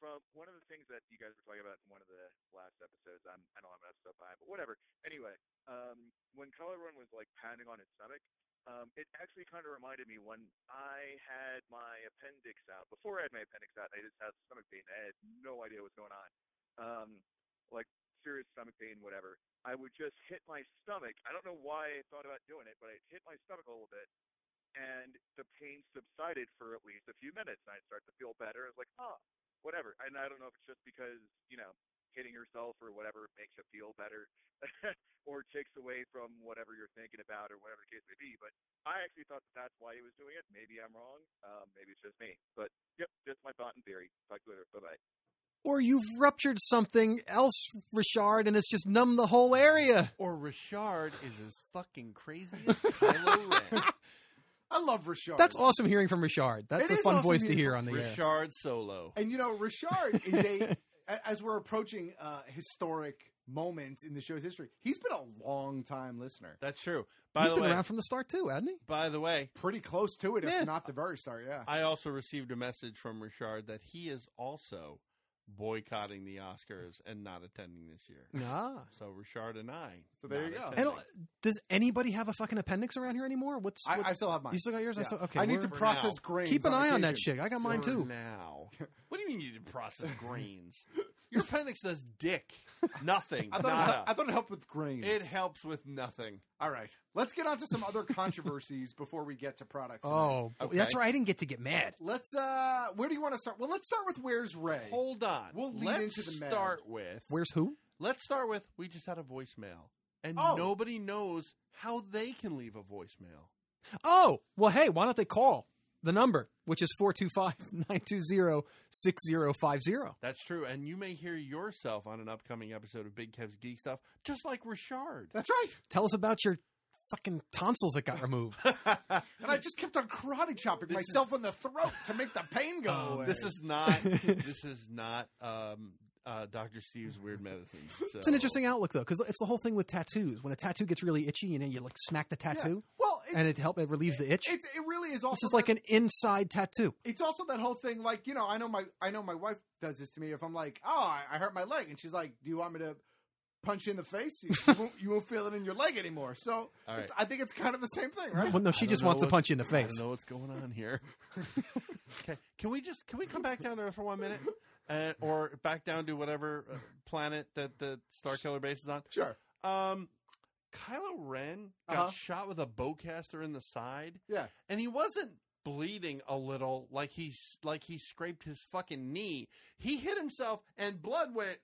from one of the things that you guys were talking about in one of the last episodes. I know I'm messed up by it, but whatever. Anyway, when Kylo Ren was like pounding on his stomach, it actually kind of reminded me when I had my appendix out. Before I had my appendix out, I just had stomach pain. I had no idea what was going on. Like serious stomach pain, whatever. I would just hit my stomach. I don't know why I thought about doing it, but I'd hit my stomach a little bit, and the pain subsided for at least a few minutes, and I'd start to feel better. I was like, whatever. And I don't know if it's just because, hitting yourself or whatever makes you feel better or takes away from whatever you're thinking about or whatever the case may be. But I actually thought that's why he was doing it. Maybe I'm wrong. Maybe it's just me. But, yep, just my thought and theory. Talk to you later. Bye-bye. Or you've ruptured something else, Richard, and it's just numbed the whole area. Or Richard is as fucking crazy as Kylo Ren. I love Richard. That's awesome hearing from Richard. That's a fun voice to hear on the air. Richard Solo. And, Richard is as we're approaching historic moments in the show's history, he's been a long time listener. That's true. He's been around from the start, too, hasn't he? By the way. Pretty close to it, if not the very start, yeah. I also received a message from Richard that he is also boycotting the Oscars and not attending this year. So Richard and I. So there you go. And does anybody have a fucking appendix around here anymore? I still have mine. You still got yours? Yeah. Okay. I need to process grains. Keep an eye on that shit. I got mine too. Now. What do you mean you need to process grains? Your appendix does dick. Nothing. I thought it helped with grains. It helps with nothing. All right. Let's get on to some other controversies before we get to products. Oh, okay. That's right. I didn't get mad. Let's, where do you want to start? Well, let's start with Where's Ray? Hold on. We'll lead into the mad. Where's who? Let's start with, we just had a voicemail. And nobody knows how they can leave a voicemail. Oh, well, hey, why don't they call the number, which is 425-920-6050. That's true. And you may hear yourself on an upcoming episode of Big Kev's Geek Stuff, just like Richard. That's right. Tell us about your fucking tonsils that got removed. And I just kept on karate chopping myself in the throat to make the pain go away. This is not Dr. Steve's Weird Medicine. So. It's an interesting outlook, though, because it's the whole thing with tattoos. When a tattoo gets really itchy, you like smack the tattoo. Yeah. Well, it relieves the itch. It really is also. This is like an inside tattoo. It's also that whole thing, like, I know my wife does this to me. If I'm like, I hurt my leg, and she's like, do you want me to punch you in the face? You won't feel it in your leg anymore. So right. I think it's kind of the same thing, right? Well, no, she just wants to punch you in the face. I don't know what's going on here. Okay, can we come back down there for 1 minute? Or back down to whatever planet that the Starkiller base is on. Sure. Kylo Ren got shot with a bowcaster in the side. Yeah. And he wasn't bleeding a little like he scraped his fucking knee. He hit himself and blood went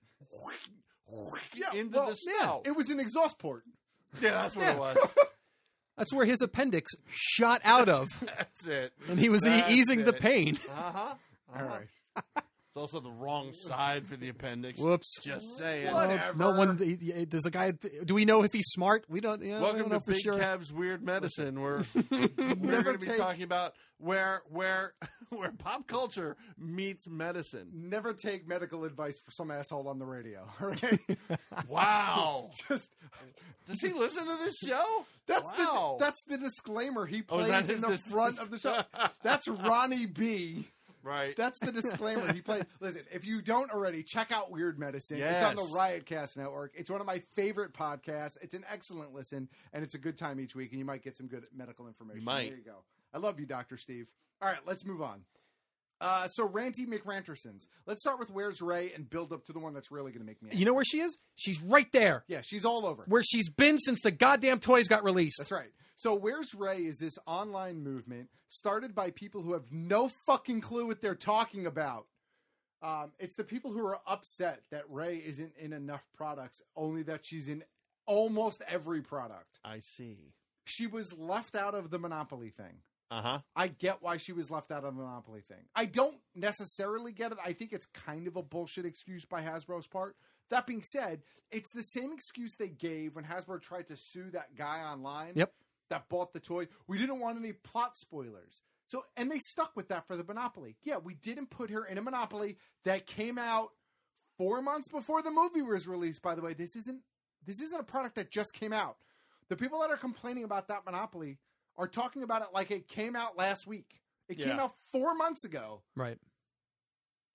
into the snow. It was an exhaust port. Yeah, that's what it was. That's where his appendix shot out of. That's it. And he was easing the pain. All right. It's also the wrong side for the appendix. Whoops. Just saying. Whatever. No one. Does a guy? Do we know if he's smart? We don't. Welcome we don't to know for Big sure. Kev's Weird Medicine. We're going to be talking about where pop culture meets medicine. Never take medical advice for some asshole on the radio. Right? Wow. Does he listen to this show? That's the disclaimer he plays in the front of the show. That's Ronnie B. Right. That's the disclaimer he plays. Listen, if you don't already, check out Weird Medicine. Yes. It's on the Riotcast Network. It's one of my favorite podcasts. It's an excellent listen, and it's a good time each week, and you might get some good medical information. You might. There you go. I love you, Dr. Steve. All right, let's move on. So Ranty McRantersons. Let's start with Where's Ray and build up to the one that's really going to make me angry. You know where she is? She's right there. Yeah, she's all over. Where she's been since the goddamn toys got released. That's right. So Where's Ray is this online movement started by people who have no fucking clue what they're talking about. It's the people who are upset that Ray isn't in enough products, only that she's in almost every product. I see. She was left out of the Monopoly thing. Uh-huh. I get why she was left out of the Monopoly thing. I don't necessarily get it. I think it's kind of a bullshit excuse by Hasbro's part. That being said, it's the same excuse they gave when Hasbro tried to sue that guy online that bought the toy. We didn't want any plot spoilers. So, and they stuck with that for the Monopoly. Yeah, we didn't put her in a Monopoly that came out 4 months before the movie was released, by the way. This isn't a product that just came out. The people that are complaining about that Monopoly are talking about it like it came out last week. It came out 4 months ago. Right.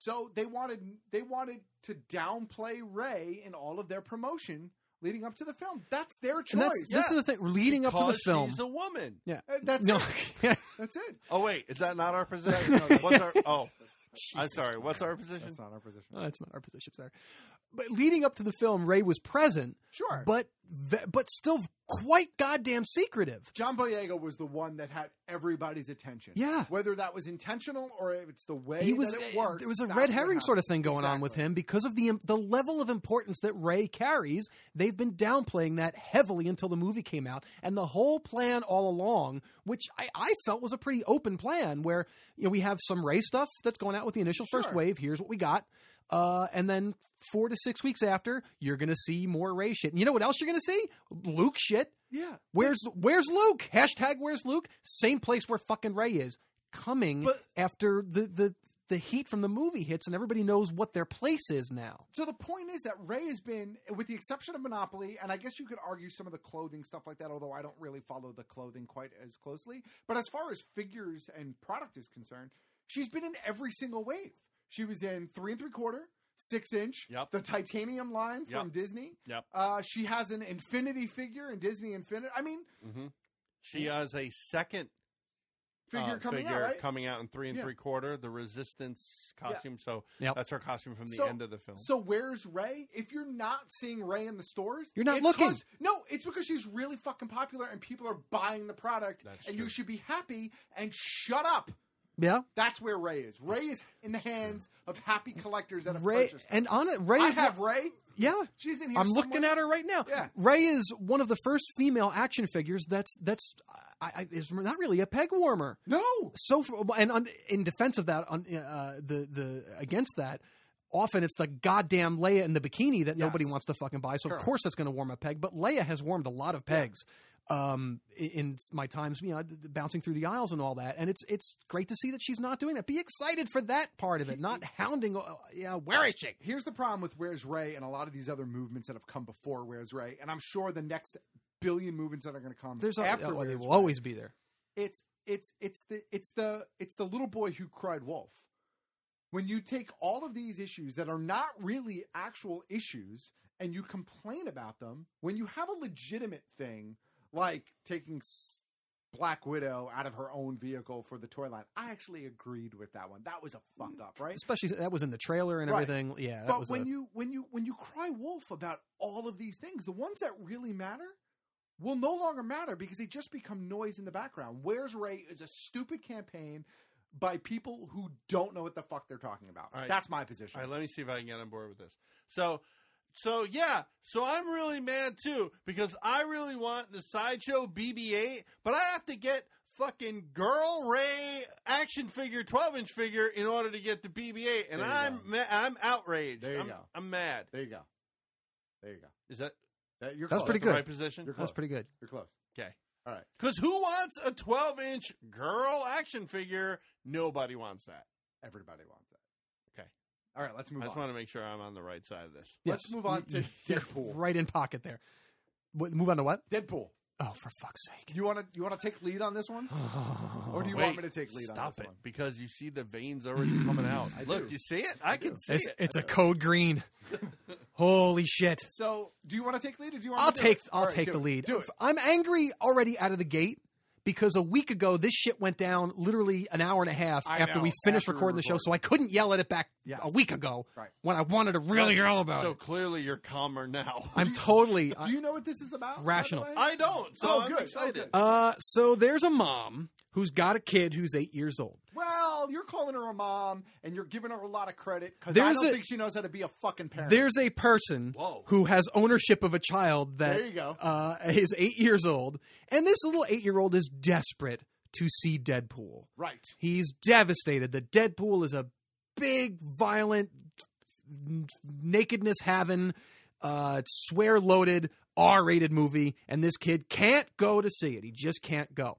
So they wanted to downplay Rey in all of their promotion leading up to the film. That's their choice. And this is the thing. Leading up to the film, she's a woman. Yeah, that's it. That's it. Oh wait, is that not our position? What's our? Oh, I'm sorry. What's our position? That's not our position. No, that's not our position, sir. But leading up to the film, Rey was present, sure, but still quite goddamn secretive. John Boyega was the one that had everybody's attention. Yeah, whether that was intentional or if it's the way that it worked. There was a red herring sort of thing going on with him because of the level of importance that Rey carries. They've been downplaying that heavily until the movie came out, and the whole plan all along, which I felt was a pretty open plan, where we have some Rey stuff that's going out with the initial first wave. Here's what we got, and then 4 to 6 weeks after, you're going to see more Rey shit. And you know what else you're going to see? Luke shit. Yeah. Where's Luke? Hashtag where's Luke? Same place where fucking Rey is. Coming after the heat from the movie hits and everybody knows what their place is now. So the point is that Rey has been, with the exception of Monopoly, and I guess you could argue some of the clothing stuff like that, although I don't really follow the clothing quite as closely. But as far as figures and product is concerned, she's been in every single wave. She was in 3 3/4. 6-inch, the titanium line from Disney. Yep. She has an Infinity figure in Disney Infinity. I mean, she has a second figure coming out in 3 3/4, the Resistance costume. So that's her costume from the end of the film. So where's Rey? If you're not seeing Rey in the stores, you're not looking. It's because she's really fucking popular and people are buying the product. That's and true. you should be happy and shut up. Yeah, that's where Rey is. Rey is in the hands of happy collectors that have Rey, purchased. And on it, Rey. I have Rey. Yeah, she's in here. I'm looking at her right now. Yeah, Rey is one of the first female action figures that's is not really a peg warmer. No. So in defense of that, against that. Often it's the goddamn Leia in the bikini that nobody wants to fucking buy. So of course that's going to warm a peg. But Leia has warmed a lot of pegs in my times, bouncing through the aisles and all that. And it's great to see that she's not doing that. Be excited for that part of it, not hounding. Where is she? Here's the problem with Where's Rey and a lot of these other movements that have come before Where's Rey, and I'm sure the next billion movements that are going to come after they will always be there. It's the little boy who cried wolf. When you take all of these issues that are not really actual issues and you complain about them, when you have a legitimate thing like taking Black Widow out of her own vehicle for the toy line, I actually agreed with that one. That was a fuck up, right? Especially that was in the trailer and everything. Yeah, that but was when you cry wolf about all of these things, the ones that really matter will no longer matter because they just become noise in the background. Where's Rey is a stupid campaign by people who don't know what the fuck they're talking about. Right. That's my position. All right, let me see if I can get on board with this. So I'm really mad too because I really want the Sideshow BB-8, but I have to get fucking Girl Rey action figure, 12-inch figure in order to get the BB-8, and I'm outraged. There you go. I'm mad. There you go. Is that you're that's close. pretty the good. right position? That's pretty good. You're close. Okay. All right. Because who wants a 12-inch girl action figure? Nobody wants that. Everybody wants that. Okay. All right, let's move on. I just want to make sure I'm on the right side of this. Let's move on to Deadpool. Right in pocket there. Move on to what? Deadpool. Oh, for fuck's sake! You want to take lead on this one, or do you want me to take lead on this one? Stop it, because you see the veins already coming out. Look, you see it? I can see it. It's a code green. Holy shit! So, do you want to take lead, or do you want? I'll take the lead. Do it. I'm angry already out of the gate. Because a week ago, this shit went down literally an hour and a half after we finished recording the show, so I couldn't yell at it back a week ago when I wanted to really yell about it. So clearly you're calmer now. I'm totally... Do you know what this is about? Rational. I don't, so I'm excited. So there's a mom who's got a kid who's 8 years old. Well, you're calling her a mom, and you're giving her a lot of credit, because I don't think she knows how to be a fucking parent. There's a person who has ownership of a child that is 8 years old, and this little 8-year-old is desperate to see Deadpool. Right. He's devastated that Deadpool is a big, violent, nakedness-having, swear-loaded, R-rated movie, and this kid can't go to see it. He just can't go.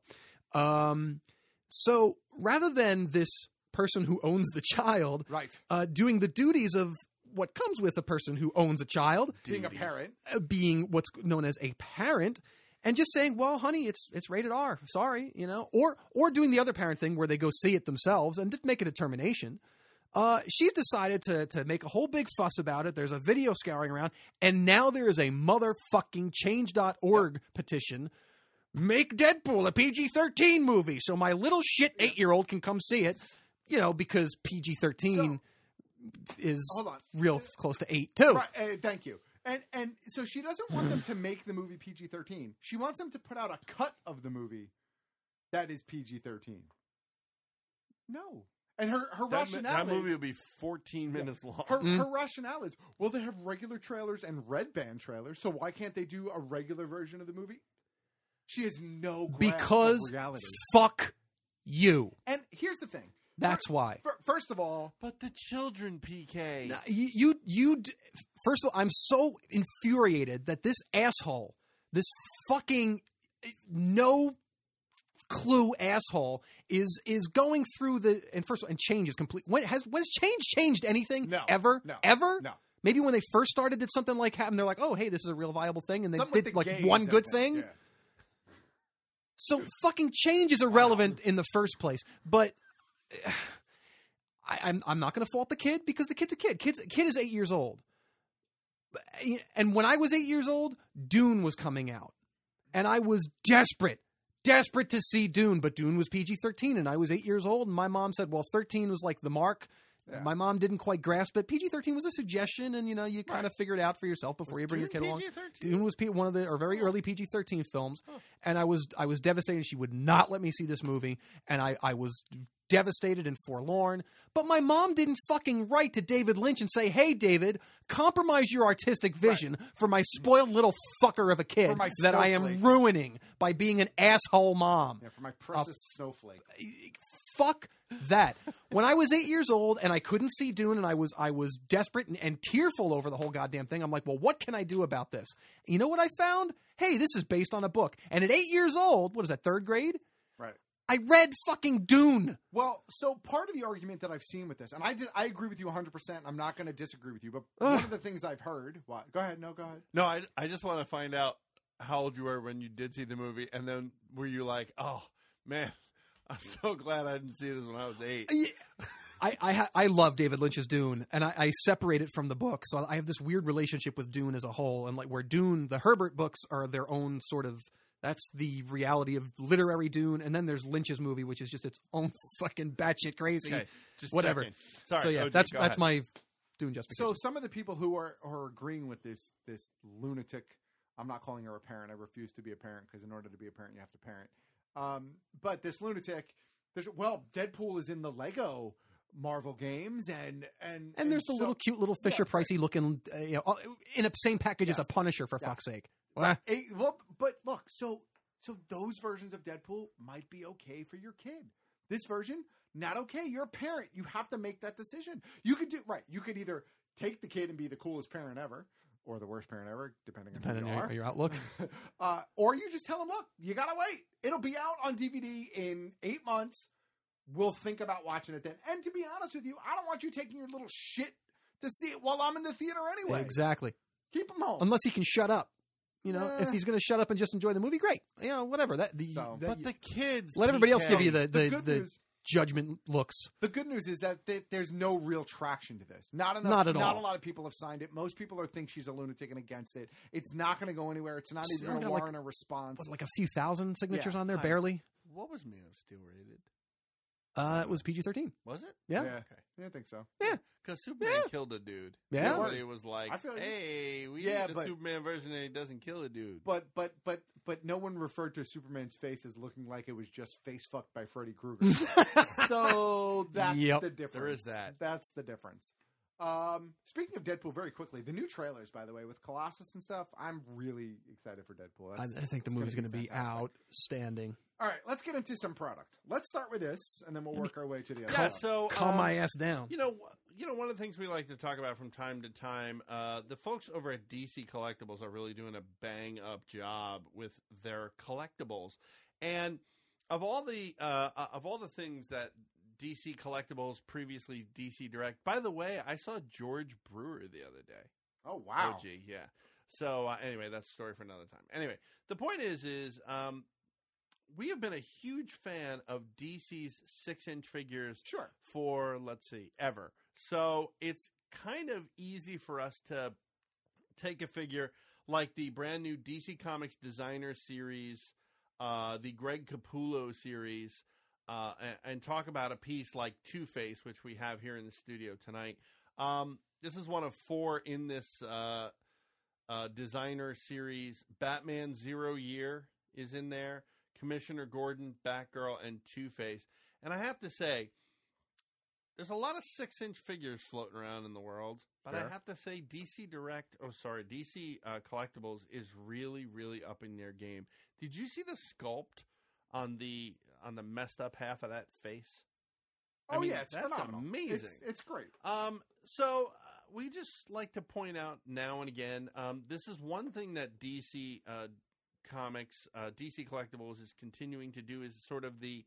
So rather than this person who owns the child doing the duties of what comes with a person who owns a child, being a parent, being what's known as a parent, and just saying, well, honey, it's rated R. Sorry, or doing the other parent thing where they go see it themselves and make a determination. She's decided to make a whole big fuss about it. There's a video scouring around, and now there is a motherfucking change.org petition. Make Deadpool a PG-13 movie so my little shit 8-year-old can come see it, because PG-13 is real close to 8, too. Right, thank you. And so she doesn't want them to make the movie PG-13. She wants them to put out a cut of the movie that is PG-13. No. And her rationale that movie will be 14 minutes long. Her rationale is, well, they have regular trailers and red band trailers, so why can't they do a regular version of the movie? She has no grasp of reality. Fuck you. And here's the thing. That's why. First of all, but the children, PK. First of all, I'm so infuriated that this asshole, this fucking no clue asshole is going through and change is complete. Has change changed anything? No. Ever? No. Ever? No. Maybe when they first started, did something like happen? They're like, oh, hey, this is a real viable thing, and they Something did with like the one gays, good I think. thing. Yeah. So fucking change is irrelevant in the first place. But I'm not going to fault the kid because the kid's a kid. Kid is 8 years old. And when I was 8 years old, Dune was coming out. And I was desperate to see Dune. But Dune was PG-13 and I was 8 years old. And my mom said, well, 13 was like the mark. Yeah. My mom didn't quite grasp it. PG-13 was a suggestion, and you kind of figure it out for yourself before you bring your kid along. Dune was one of the very early PG-13 films, and I was devastated. She would not let me see this movie, and I was devastated and forlorn. But my mom didn't fucking write to David Lynch and say, "Hey, David, compromise your artistic vision for my spoiled little fucker of a kid that I am ruining by being an asshole mom." Yeah, for my precious snowflake. Fuck that. When I was 8 years old and I couldn't see Dune and I was desperate and tearful over the whole goddamn thing, I'm like, well, what can I do about this? And you know what I found? Hey, this is based on a book. And at 8 years old, what is that, third grade? Right. I read fucking Dune. Well, so part of the argument that I've seen with this, and I agree with you 100%. I'm not going to disagree with you, but one of the things I've heard. What? Go ahead. No, go ahead. No, I just want to find out how old you were when you did see the movie, and then were you like, oh man, I'm so glad I didn't see this when I was 8. I love David Lynch's Dune, and I separate it from the book. So I have this weird relationship with Dune as a whole, and like where Dune, the Herbert books are their own sort of. That's the reality of literary Dune, and then there's Lynch's movie, which is just its own fucking batshit crazy. Okay, just whatever. checking. Sorry, so yeah, OG, that's my Dune justification. So some of the people who are agreeing with this lunatic, I'm not calling her a parent. I refuse to be a parent because in order to be a parent, you have to parent. But this lunatic, Deadpool is in the Lego Marvel games, and there's the little cute little Fisher Pricey looking, in the same package as a Punisher for fuck's sake. But look, so those versions of Deadpool might be okay for your kid. This version, not okay. You're a parent. You have to make that decision. You could You could either take the kid and be the coolest parent ever, or the worst parent ever, depending on your outlook. Or you just tell them, look, you gotta wait. It'll be out on DVD in 8 months. We'll think about watching it then. And to be honest with you, I don't want you taking your little shit to see it while I'm in the theater anyway. Exactly. Keep him home. Unless he can shut up. If he's going to shut up and just enjoy the movie, great. Whatever. But the kids, let everybody else give you the judgment looks. The good news is that there's no real traction to this. Not at all. Not a lot of people have signed it. Most people think she's a lunatic and against it. It's not going to go anywhere. It's not even going to warrant a response. What, like a few thousand signatures on there, barely. What was Man of Steel rated? It was PG-13. Was it? Yeah. Okay. Yeah, I think so. Yeah. Because Superman killed a dude. Yeah. Everybody was like, hey, we need a Superman version and he doesn't kill a dude. But no one referred to Superman's face as looking like it was just face fucked by Freddy Krueger. So that's the difference. There is that. That's the difference. Speaking of Deadpool, very quickly, the new trailers, by the way, with Colossus and stuff, I'm really excited for Deadpool. I think the movie's going to be outstanding. All right, let's get into some product. Let's start with this, and then we'll work our way to the other. Yeah, so calm my ass down. One of the things we like to talk about from time to time, the folks over at DC Collectibles are really doing a bang up job with their collectibles. And of all the things that DC Collectibles, previously DC Direct. By the way, I saw George Brewer the other day. Oh, wow. OG, yeah. So, anyway, that's a story for another time. Anyway, the point is we have been a huge fan of DC's 6-inch figures Sure. for, let's see, ever. So it's kind of easy for us to take a figure like the brand new DC Comics Designer Series, the Greg Capullo series, and talk about a piece like Two-Face, which we have here in the studio tonight. This is one of 4 in this designer series. Batman Zero Year is in there. Commissioner Gordon, Batgirl, and Two-Face. And I have to say, there's a lot of 6-inch figures floating around in the world, but I have to say DC Collectibles is really, really upping their game. Did you see the sculpt on the messed up half of that face? Oh, yeah, it's that's phenomenal. Amazing. It's great. So we just like to point out now and again, this is one thing that DC Comics, DC Collectibles is continuing to do, is sort of the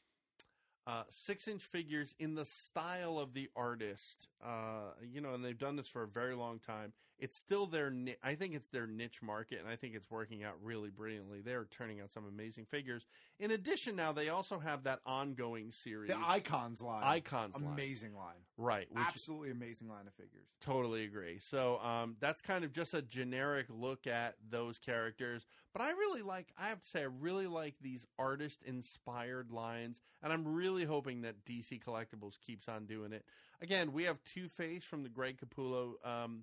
6-inch figures in the style of the artist, and they've done this for a very long time. It's still I think it's their niche market, and I think it's working out really brilliantly. They're turning out some amazing figures. In addition, now they also have that ongoing series. The Icons line. Amazing line. Right. Absolutely amazing line of figures. Totally agree. So that's kind of just a generic look at those characters. But I have to say, I really like these artist-inspired lines, and I'm really hoping that DC Collectibles keeps on doing it. Again, we have Two-Face from the Greg Capullo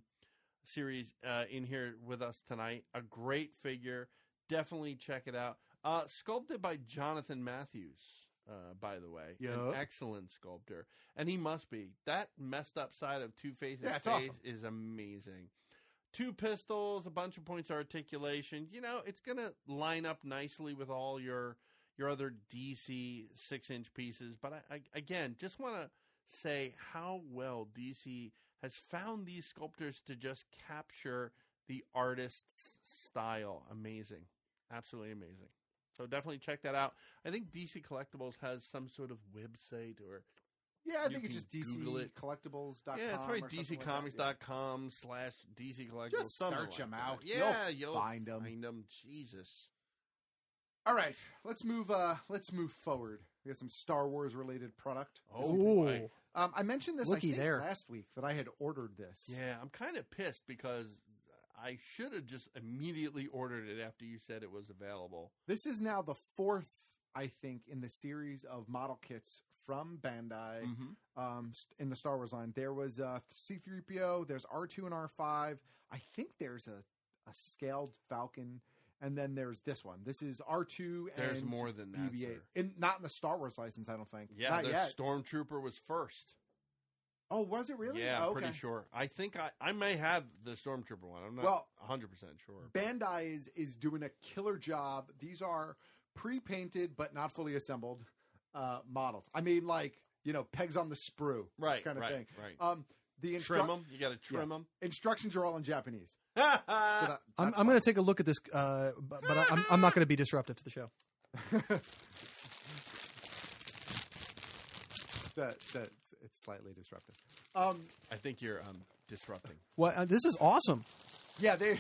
series in here with us tonight. A great figure. Definitely check it out. Sculpted by Jonathan Matthews, by the way. Yep. An excellent sculptor. And he must be. That messed up side of Two-Face's face awesome. is amazing. 2 pistols, a bunch of points of articulation. It's going to line up nicely with all your other DC 6-inch pieces. But I again, just want to say how well DC has found these sculptors to just capture the artist's style. Amazing. Absolutely amazing. So definitely check that out. I think DC Collectibles has some sort of website, or yeah, I think it's just DCCollectibles.com. Yeah, it's right. DCComics.com/DC Collectibles. Just search them out. Yeah, you'll find them. Jesus. All right, let's move forward. We got some Star Wars related product. Oh boy. I mentioned this last week that I had ordered this. Yeah, I'm kind of pissed because I should have just immediately ordered it after you said it was available. This is now the 4th, I think, in the series of model kits from Bandai in the Star Wars line. There was C-3PO, there's R2 and R5. I think there's a scaled Falcon, and then there's this one. This is R2 and there's more than that, BB-8. sir. Not in the Star Wars license, I don't think. Yeah, not the yet. Stormtrooper was first. Oh, was it really? Yeah, oh, I'm pretty sure. I think I may have the Stormtrooper one. I'm not 100% sure. Bandai is doing a killer job. These are pre-painted but not fully assembled models. I mean, pegs on the sprue, right? Kind of thing. Right. Trim them. You got to trim them. Instructions are all in Japanese. I'm going to take a look at this, but I'm not going to be disruptive to the show. It's slightly disruptive. I think you're disrupting. Well, this is awesome. Yeah, they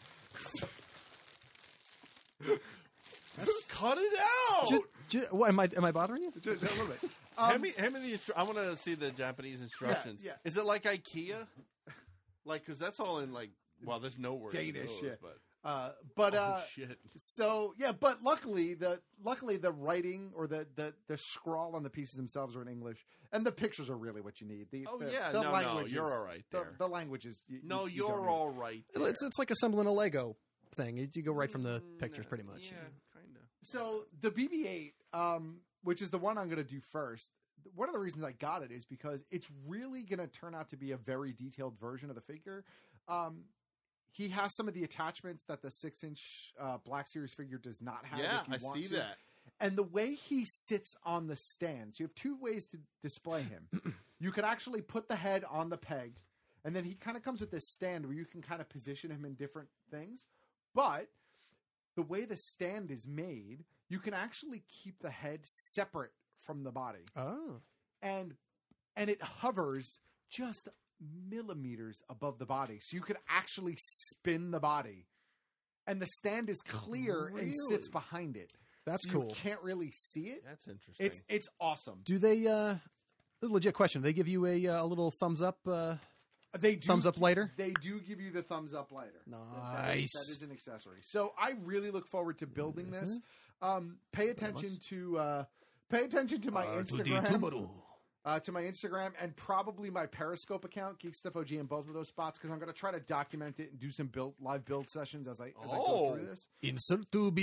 cut it out. What am I bothering you? Just a little bit. Hand me the. I want to see the Japanese instructions. Yeah. Is it like IKEA? Because that's all in there's no words. Danish, those, but oh, shit. So yeah, but luckily the writing or the scrawl on the pieces themselves are in English, and the pictures are really what you need. The language you're all right there. The language is you're all right. It's like assembling a Lego thing. You go right from the pictures, pretty much. Yeah, kind of. So the BB-8, which is the one I'm going to do first. One of the reasons I got it is because it's really going to turn out to be a very detailed version of the figure. He has some of the attachments that the 6-inch Black Series figure does not have. Yeah, if you I want see to. that. And the way he sits on the stand, so you have 2 ways to display him. You could actually put the head on the peg, and then he kind of comes with this stand where you can kind of position him in different things. But the way the stand is made, you can actually keep the head separate from the body. Oh. And it hovers just millimeters above the body. So you could actually spin the body. And the stand is clear and sits behind it. That's so cool. You can't really see it. That's interesting. It's awesome. Do they? A legit question. They give you a little thumbs up. They do, thumbs up lighter. They do give you the thumbs up lighter. Nice. That is an accessory. So I really look forward to building this. Pay attention to my Instagram. To my Instagram and probably my Periscope account, Geek Stuff OG, in both of those spots, because I'm going to try to document it and do some live build sessions as I go through this. Insert to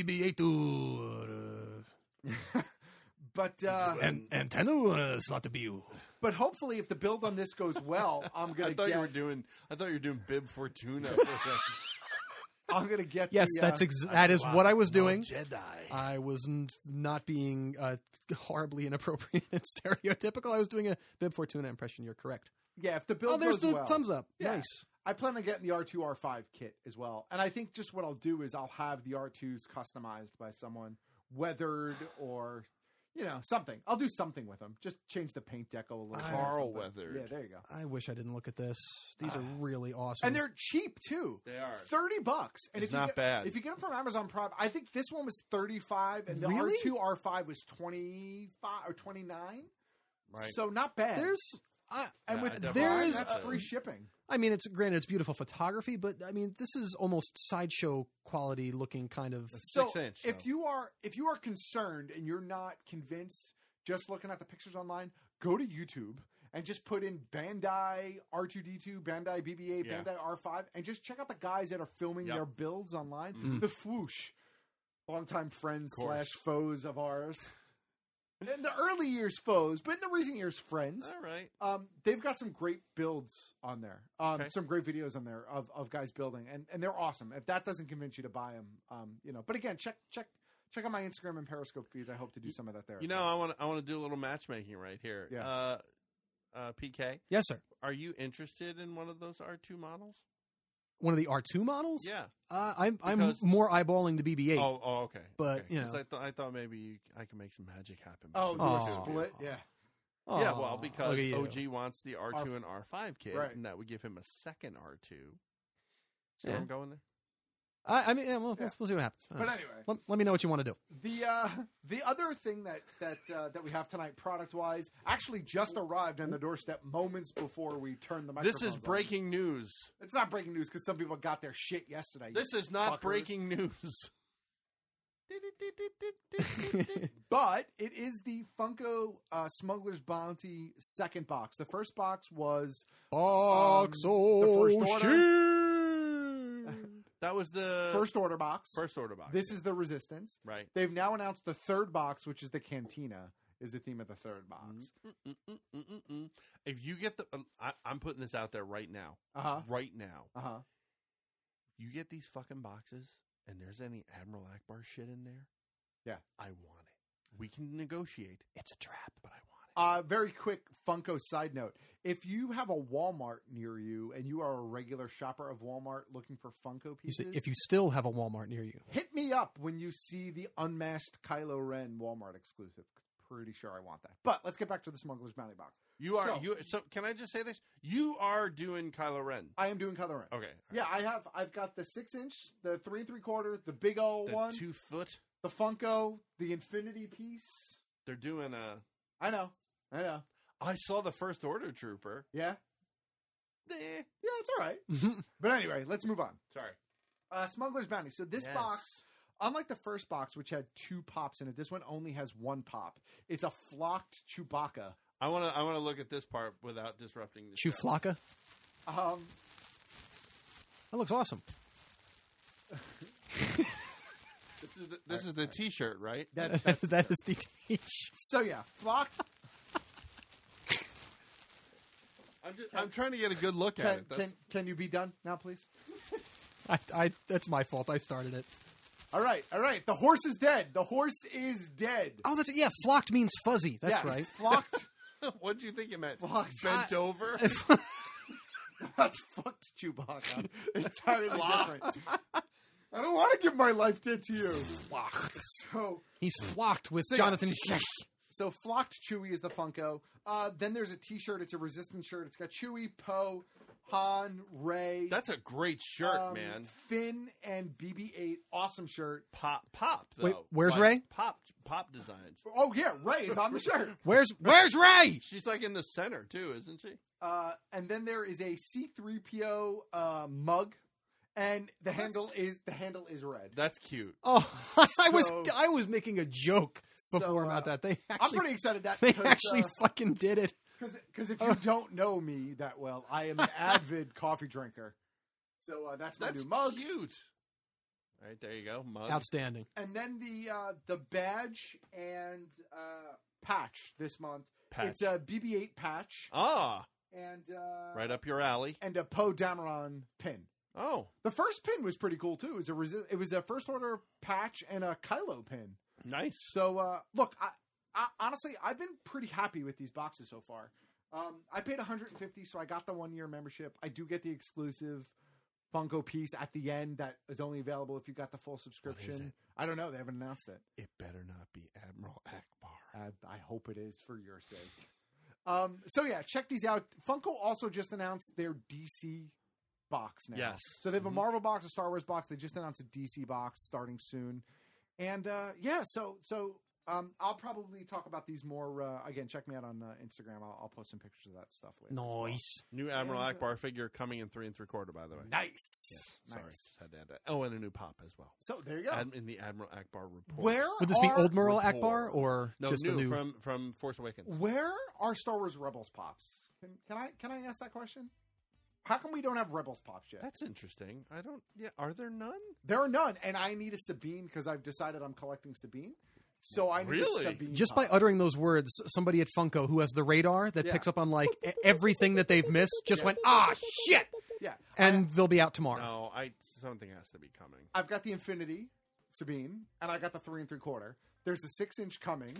BB-8 But antenna slot to be. But hopefully, if the build on this goes well, I'm going to get. I thought you were doing Bib Fortuna. I'm going to get. Yes, that is what I was doing. Jedi. I was not being horribly inappropriate and stereotypical. I was doing a Bib Fortuna impression. You're correct. Yeah, if the build there's goes the well, thumbs up. Yeah. Nice. I plan on getting the R2 R5 kit as well, and I think just what I'll do is I'll have the R2s customized by someone, weathered or. Something. I'll do something with them. Just change the paint deco a little bit. Carl weathered. Yeah, there you go. I wish I didn't look at this. These are really awesome. And they're cheap, too. They are. $30. And it's not bad. If you get them from Amazon Prime, I think this one was $35, and the Really? R2 R5 was $25 or $29. Right. So not bad. That's free shipping. I mean, it's beautiful photography, but I mean, this is almost sideshow quality looking kind of. So 6-inch. if you are concerned and you're not convinced, just looking at the pictures online, go to YouTube and just put in Bandai R2D2, Bandai BB-8, Bandai R5, and just check out the guys that are filming their builds online. Mm. The Fwoosh, longtime friends / foes of ours. In the early years, foes, but in the recent years, friends. All right. They've got some great builds on there. Some great videos on there of guys building, and they're awesome. If that doesn't convince you to buy them, But again, check out my Instagram and Periscope feeds. I hope to do some of that there. I want to do a little matchmaking right here. Yeah. PK. Yes, sir. Are you interested in one of those R2 models? One of the R2 models? Yeah. I'm more eyeballing the BB-8. Oh, okay. But, okay. I thought maybe I could make some magic happen. Oh, do a split? Yeah. Yeah, well, because look at OG you. wants the R2 and R5 kit, Right. and that would give him a second R2. See where I'm going there? I mean, we'll see what happens. But anyway. Let me know what you want to do. The other thing that we have tonight, product wise, actually just arrived on the doorstep moments before we turned the microphones This is breaking news. It's not breaking news because some people got their shit yesterday. This is not fuckers. breaking news. But it is the Funko Smuggler's Bounty second box. The first box was Box the first order. That was the First order box. This yeah. is the Resistance. Right. They've now announced the third box, which is the Cantina, is the theme of the third box. If you get the, I'm putting this out there right now. Right now. You get these fucking boxes, and there's any Admiral Akbar shit in there. Yeah, I want it. We can negotiate. It's a trap, but I want it. Very quick Funko side note. If you have a Walmart near you and you are a regular shopper of Walmart looking for Funko pieces, if you still have a Walmart near you, hit me up when you see the unmasked Kylo Ren Walmart exclusive. Pretty sure I want that. But let's get back to the Smuggler's Bounty box. So can I just say this? You are doing Kylo Ren. I am doing Kylo Ren. Okay. Yeah, I've got the 6-inch, the 3 3/4, the big old one, 2 foot, the Funko, the Infinity piece. They're doing I know. I saw the First Order Trooper. Yeah? Yeah, it's all right. But anyway, let's move on. Sorry. Smuggler's Bounty. So this box, unlike the first box, which had 2 pops in it, this one only has 1 pop. It's a flocked Chewbacca. I want to look at this part without disrupting the show. Chewflaka? That looks awesome. This is the T-shirt, right? That is the T-shirt. So yeah, flocked. I'm trying to get a good look at it. Can you be done now, please? That's my fault. I started it. All right. The horse is dead. Oh, that's yeah. Flocked means fuzzy. That's right. Flocked. What did you think it meant? Flocked. Bent over. That's fucked Chewbacca. Entirely different. I don't want to give my life to you. Flocked. So he's flocked with Jonathan. So flocked Chewie is the Funko. Then there's a T-shirt. It's a Resistance shirt. It's got Chewie, Poe, Han, Ray. That's a great shirt, man. Finn and BB-8, awesome shirt. Pop, though. Wait, where's Like, Ray? Pop designs. Oh yeah, Ray is on the shirt. Where's Ray? She's like in the center too, isn't she? And then there is a C-3PO mug, and the handle is red. That's cute. Oh, I was making a joke before about that. They actually, I'm pretty excited that they actually fucking did it. Because if you don't know me that well, I am an avid coffee drinker. So that's my new mug. Cute. All right, there you go. Mug. Outstanding. And then the badge and patch this month. Patch. It's a BB-8 patch. Ah. And right up your alley. And a Poe Dameron pin. Oh. The first pin was pretty cool too. It was a First Order patch and a Kylo pin. Nice. So look, I honestly, I've been pretty happy with these boxes so far. I paid $150, so I got the 1-year membership. I do get the exclusive Funko piece at the end that is only available if you got the full subscription. What is it? I don't know. They haven't announced it. It better not be Admiral Akbar. I hope it is for your sake. So yeah, check these out. Funko also just announced their DC box now. Yes. So they have a Marvel box, a Star Wars box. They just announced a DC box starting soon. And so I'll probably talk about these more. Again, check me out on Instagram. I'll post some pictures of that stuff later. Nice. New Admiral Akbar figure coming in 3 3/4, by the way. Nice. Yes. Nice. Sorry. Just had to add that. Oh, and a new pop as well. So there you go. In the Admiral Akbar report. Where Would this be are- Old Merle Akbar or No, just new, a new? from Force Awakens. Where are Star Wars Rebels pops? Can I ask that question? How come we don't have Rebels pops yet? That's interesting. I don't. Yeah, are there none? There are none, and I need a Sabine because I've decided I'm collecting Sabine. So I need a Sabine Just pop. by uttering those words, somebody at Funko who has the radar that picks up on like everything that they've missed just went, shit. Yeah, And they'll be out tomorrow. No, something has to be coming. I've got the Infinity Sabine, and I got the 3 3/4. There's a 6-inch coming,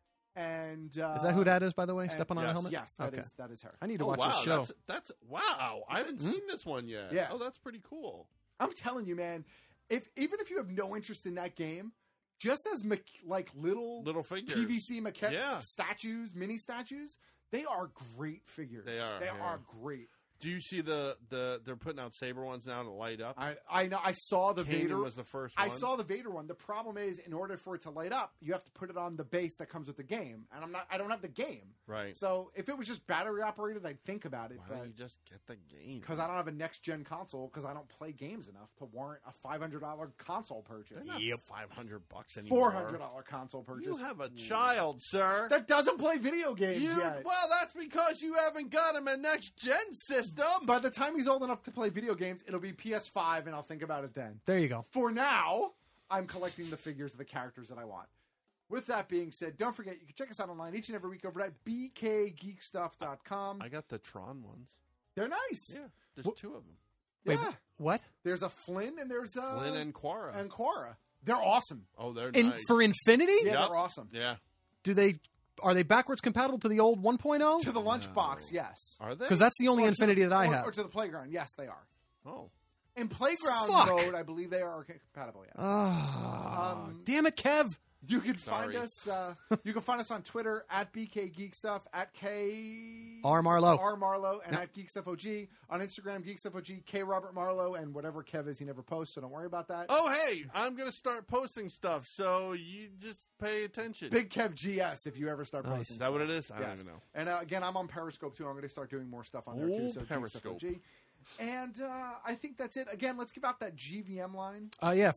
and Is that who that is, by the way? Stepping on a helmet? Yes, that is her. I need to Oh, watch wow, this show. That's wow. I haven't seen this one yet. Yeah. Oh, that's pretty cool. I'm telling you, man. Even if you have no interest in that game, just as little figures, PVC maquette statues, mini statues, they are great figures. They are. They are great. Do you see they're putting out Saber ones now to light up? I know. I saw the Kanan Vader was the first one. I saw the Vader one. The problem is, in order for it to light up, you have to put it on the base that comes with the game, and I don't have the game. Right. So if it was just battery operated, I'd think about it. Why don't you just get the game? Because I don't have a next gen console. Because I don't play games enough to warrant a $500 console purchase. Yep, $500 anymore. $400 console purchase. You have a child, sir, that doesn't play video games yet. Well, that's because you haven't got him a next gen system. By the time he's old enough to play video games, it'll be PS5, and I'll think about it then. There you go. For now, I'm collecting the figures of the characters that I want. With that being said, don't forget, you can check us out online each and every week over at bkgeekstuff.com. I got the Tron ones. They're nice. Yeah, there's 2 of them. Wait, Yeah. what? There's a Flynn and there's a... Flynn and Quara. And Quara. They're awesome. Oh, they're nice. For Infinity? Yeah, they're awesome. Yeah. Are they backwards compatible to the old 1.0? To the lunchbox, yes. Are they? Because that's the only Infinity that I have. Or to the Playground, yes, they are. Oh. In Playground Fuck. mode, I believe they are compatible, yes. Damn it, Kev. You can find Sorry. us. You can find us on Twitter at BK Geek Stuff, at K R Marlowe. R Marlowe, and Yep. at Geek Stuff OG on Instagram. Geek Stuff OG, K Robert Marlowe, and whatever Kev is, he never posts, so don't worry about that. Oh, hey, I'm going to start posting stuff, so you just pay attention. Big Kev GS if you ever start Nice. posting. Is that what it is? I don't Yes. even know. And again, I'm on Periscope too. I'm going to start doing more stuff on there too. Oh, So Geek Periscope. Stuff OG. And I think that's it. Again, let's give out that GVM line.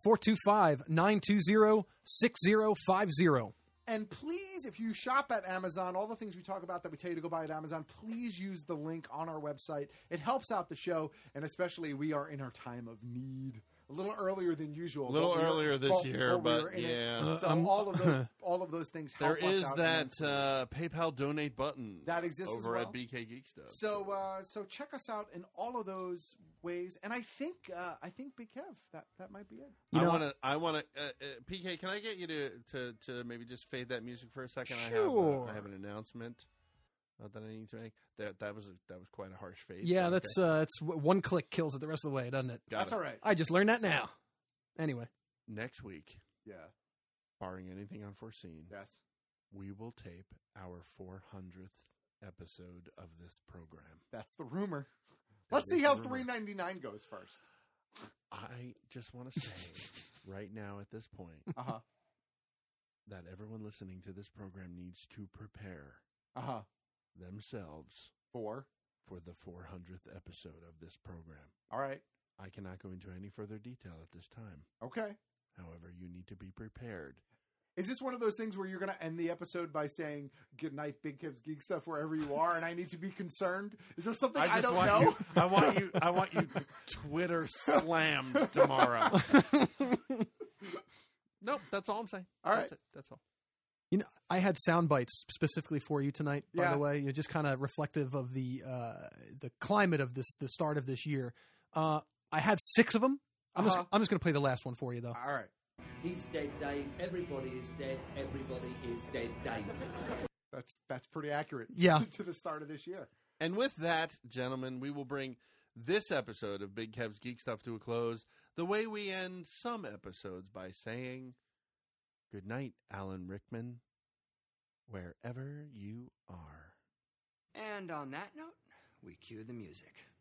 425-920-6050. And please, if you shop at Amazon, all the things we talk about that we tell you to go buy at Amazon, please use the link on our website. It helps out the show, and especially we are in our time of need. A little earlier than usual. A little but we were- earlier this year, we were but in it. yeah. So all of those things There help us is out that immensely. PayPal donate button That exists as over well. at BK Geek Stuff. So check us out in all of those ways, and I think Big Kev, that might be it. I want to. PK, can I get you to maybe just fade that music for a second? Sure. I have an announcement that I need to make. That was quite a harsh fade. Yeah, but that's one click kills it the rest of the way, doesn't it? Got That's it. all right. I just learned that now. Anyway. Next week, Yeah. barring anything unforeseen, Yes. we will tape our 400th episode of this program. That's the rumor. Let's see how $3.99 goes first. I just want to say right now at this point that everyone listening to this program needs to prepare themselves for the 400th episode of this program. All right. I cannot go into any further detail at this time. Okay. However, you need to be prepared. Is this one of those things where you're going to end the episode by saying, good night, Big Kev's Geek Stuff, wherever you are, and I need to be concerned? Is there something I don't know? I want you Twitter slammed tomorrow. Nope, that's all I'm saying. All right. That's it. That's all. You know, I had sound bites specifically for you tonight, by Yeah. the way. You're just kind of reflective of the climate of the start of this year. I had 6 of them. I'm just going to play the last one for you, though. All right. He's dead, Dave. Everybody is dead. Everybody is dead, Dave. That's pretty accurate. Yeah. To the start of this year. And with that, gentlemen, we will bring this episode of Big Kev's Geek Stuff to a close the way we end some episodes by saying, good night, Alan Rickman, wherever you are. And on that note, we cue the music.